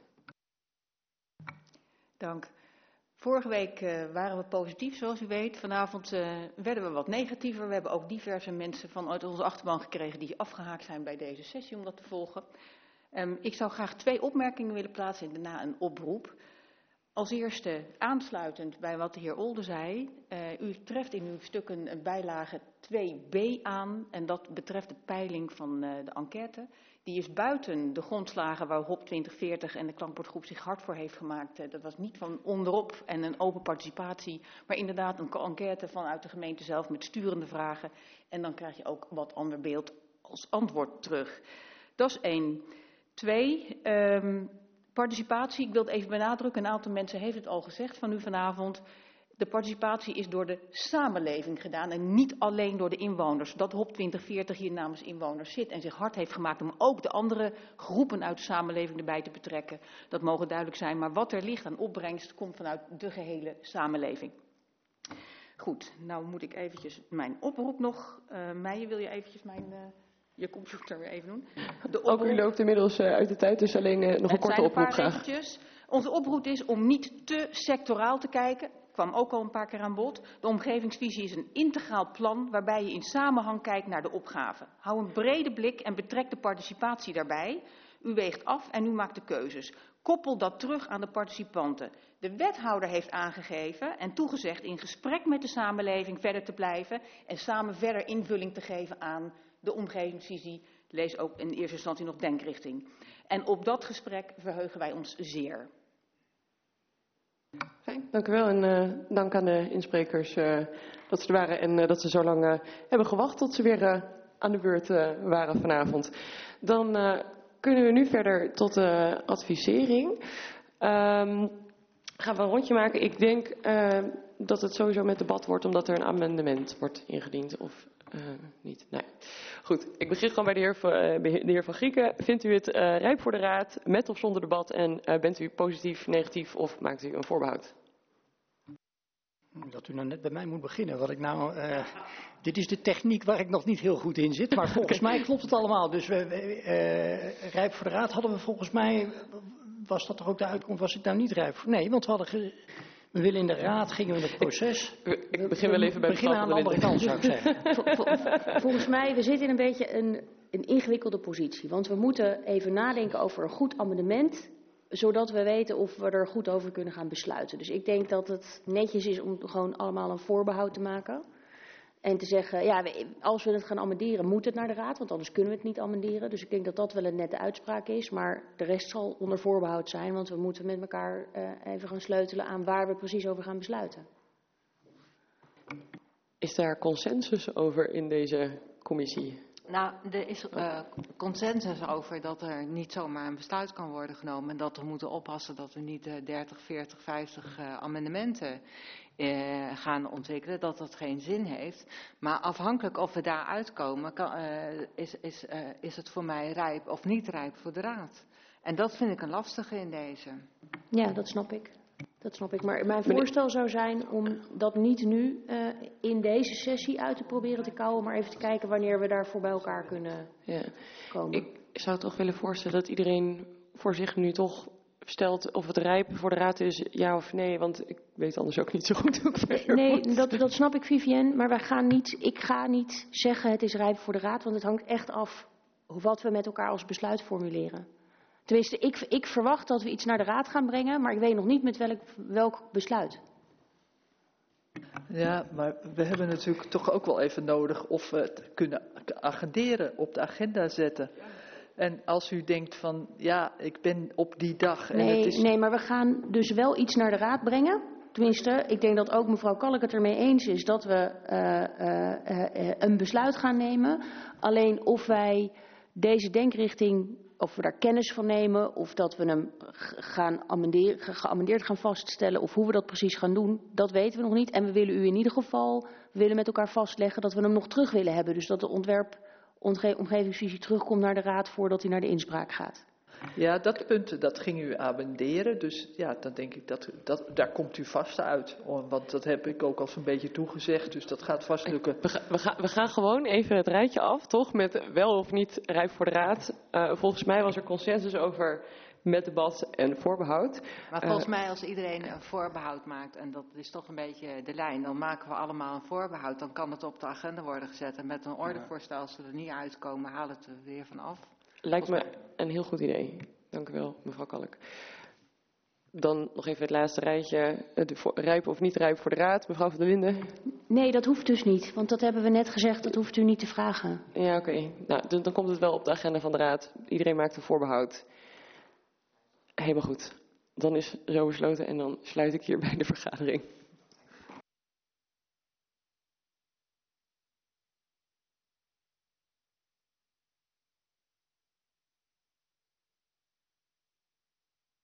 Dank. Vorige week uh, waren we positief, zoals u weet. Vanavond uh, werden we wat negatiever. We hebben ook diverse mensen vanuit onze achterban gekregen die afgehaakt zijn bij deze sessie om dat te volgen. Um, ik zou graag twee opmerkingen willen plaatsen en daarna een oproep. Als eerste, aansluitend bij wat de heer Olde zei, uh, u treft in uw stukken een bijlage twee b aan en dat betreft de peiling van uh, de enquête. Die is buiten de grondslagen waar H O P twintig veertig en de klankbordgroep zich hard voor heeft gemaakt. Uh, dat was niet van onderop en een open participatie, maar inderdaad een enquête vanuit de gemeente zelf met sturende vragen. En dan krijg je ook wat ander beeld als antwoord terug. Dat is één. Twee, um, participatie, ik wil het even benadrukken, een aantal mensen heeft het al gezegd van u vanavond. De participatie is door de samenleving gedaan en niet alleen door de inwoners. Dat H O P twintig veertig hier namens inwoners zit en zich hard heeft gemaakt om ook de andere groepen uit de samenleving erbij te betrekken. Dat mogen duidelijk zijn, maar wat er ligt aan opbrengst komt vanuit de gehele samenleving. Goed, nou moet ik eventjes mijn oproep nog. Uh, Meijer, wil je eventjes mijn... Uh, Je computer weer even doen. De oproep... Ook u loopt inmiddels uh, uit de tijd, dus alleen uh, nog een korte oproep graag. Onze oproep is om niet te sectoraal te kijken. Kwam ook al een paar keer aan bod. De omgevingsvisie is een integraal plan waarbij je in samenhang kijkt naar de opgave. Hou een brede blik en betrek de participatie daarbij. U weegt af en u maakt de keuzes. Koppel dat terug aan de participanten. De wethouder heeft aangegeven en toegezegd in gesprek met de samenleving verder te blijven en samen verder invulling te geven aan de omgevingsvisie. Lees ook in eerste instantie nog denkrichting. En op dat gesprek verheugen wij ons zeer. Fijn, dank u wel en uh, dank aan de insprekers uh, dat ze er waren en uh, dat ze zo lang uh, hebben gewacht tot ze weer uh, aan de beurt uh, waren vanavond. Dan uh, kunnen we nu verder tot de uh, advisering. Um, gaan we een rondje maken. Ik denk uh, dat het sowieso met debat wordt omdat er een amendement wordt ingediend of uh, niet. Nee. Goed, ik begin gewoon bij de heer, uh, de heer Van Grieken. Vindt u het uh, rijp voor de raad, met of zonder debat? En uh, bent u positief, negatief of maakt u een voorbehoud? Dat u nou net bij mij moet beginnen. Wat ik nou, uh, dit is de techniek waar ik nog niet heel goed in zit. Maar volgens mij klopt het allemaal. Dus we, uh, rijp voor de raad hadden we volgens mij... Was dat toch ook de uitkomst? Was ik nou niet rijp voor? Nee, want we hadden... Ge, we willen in de raad, gingen we in het proces. Ik, ik begin wel even bij we beginnen aan de andere kant, zou ik zeggen. Volgens mij, we zitten in een beetje een, een ingewikkelde positie. Want we moeten even nadenken over een goed amendement, zodat we weten of we er goed over kunnen gaan besluiten. Dus ik denk dat het netjes is om gewoon allemaal een voorbehoud te maken. En te zeggen, ja, als we het gaan amenderen, moet het naar de raad, want anders kunnen we het niet amenderen. Dus ik denk dat dat wel een nette uitspraak is, maar de rest zal onder voorbehoud zijn, want we moeten met elkaar uh, even gaan sleutelen aan waar we precies over gaan besluiten. Is daar consensus over in deze commissie? Nou, er is uh, consensus over dat er niet zomaar een besluit kan worden genomen en dat we moeten oppassen dat we niet uh, dertig, veertig, vijftig uh, amendementen uh, gaan ontwikkelen, dat dat geen zin heeft. Maar afhankelijk of we daar uitkomen, kan, uh, is, is, uh, is het voor mij rijp of niet rijp voor de raad. En dat vind ik een lastige in deze. Ja, dat snap ik. Dat snap ik. Maar mijn voorstel zou zijn om dat niet nu uh, in deze sessie uit te proberen te kouwen, maar even te kijken wanneer we daarvoor bij elkaar kunnen ja. komen. Ik zou toch willen voorstellen dat iedereen voor zich nu toch stelt of het rijp voor de raad is, ja of nee, want ik weet anders ook niet zo goed hoe ik verder Nee, moet. dat, dat snap ik, Vivienne, maar wij gaan niet, ik ga niet zeggen het is rijp voor de raad, want het hangt echt af wat we met elkaar als besluit formuleren. Tenminste, ik, ik verwacht dat we iets naar de raad gaan brengen, maar ik weet nog niet met welk, welk besluit. Ja, maar we hebben natuurlijk toch ook wel even nodig of we het kunnen agenderen, op de agenda zetten. En als u denkt van, ja, ik ben op die dag... En nee, het is... nee, maar we gaan dus wel iets naar de raad brengen. Tenminste, ik denk dat ook mevrouw Kalk het ermee eens is dat we uh, uh, uh, een besluit gaan nemen. Alleen of wij deze denkrichting... Of we daar kennis van nemen, of dat we hem gaan amenderen, geamendeerd gaan vaststellen, of hoe we dat precies gaan doen, dat weten we nog niet. En we willen u in ieder geval, we willen met elkaar vastleggen dat we hem nog terug willen hebben. Dus dat de ontwerp, omge- omgevingsvisie terugkomt naar de raad voordat hij naar de inspraak gaat. Ja, dat punt, dat ging u amenderen. Dus ja, dan denk ik dat, dat daar komt u vast uit. Want dat heb ik ook al zo'n beetje toegezegd, dus dat gaat vast lukken. We, ga, we, ga, we gaan gewoon even het rijtje af, toch? Met wel of niet rijp voor de raad. Uh, volgens mij was er consensus over met debat en voorbehoud. Maar volgens uh, mij als iedereen een voorbehoud maakt, en dat is toch een beetje de lijn, dan maken we allemaal een voorbehoud. Dan kan het op de agenda worden gezet. En met een ordevoorstel, als we er niet uitkomen, halen we het er weer van af. Lijkt me een heel goed idee. Dank u wel, mevrouw Kalk. Dan nog even het laatste rijtje. De rijp of niet rijp voor de raad. Mevrouw van der Linden. Nee, dat hoeft dus niet. Want dat hebben we net gezegd. Dat hoeft u niet te vragen. Ja, oké. Okay. Nou, dan, dan komt het wel op de agenda van de raad. Iedereen maakt een voorbehoud. Helemaal goed. Dan is zo besloten en dan sluit ik hierbij de vergadering.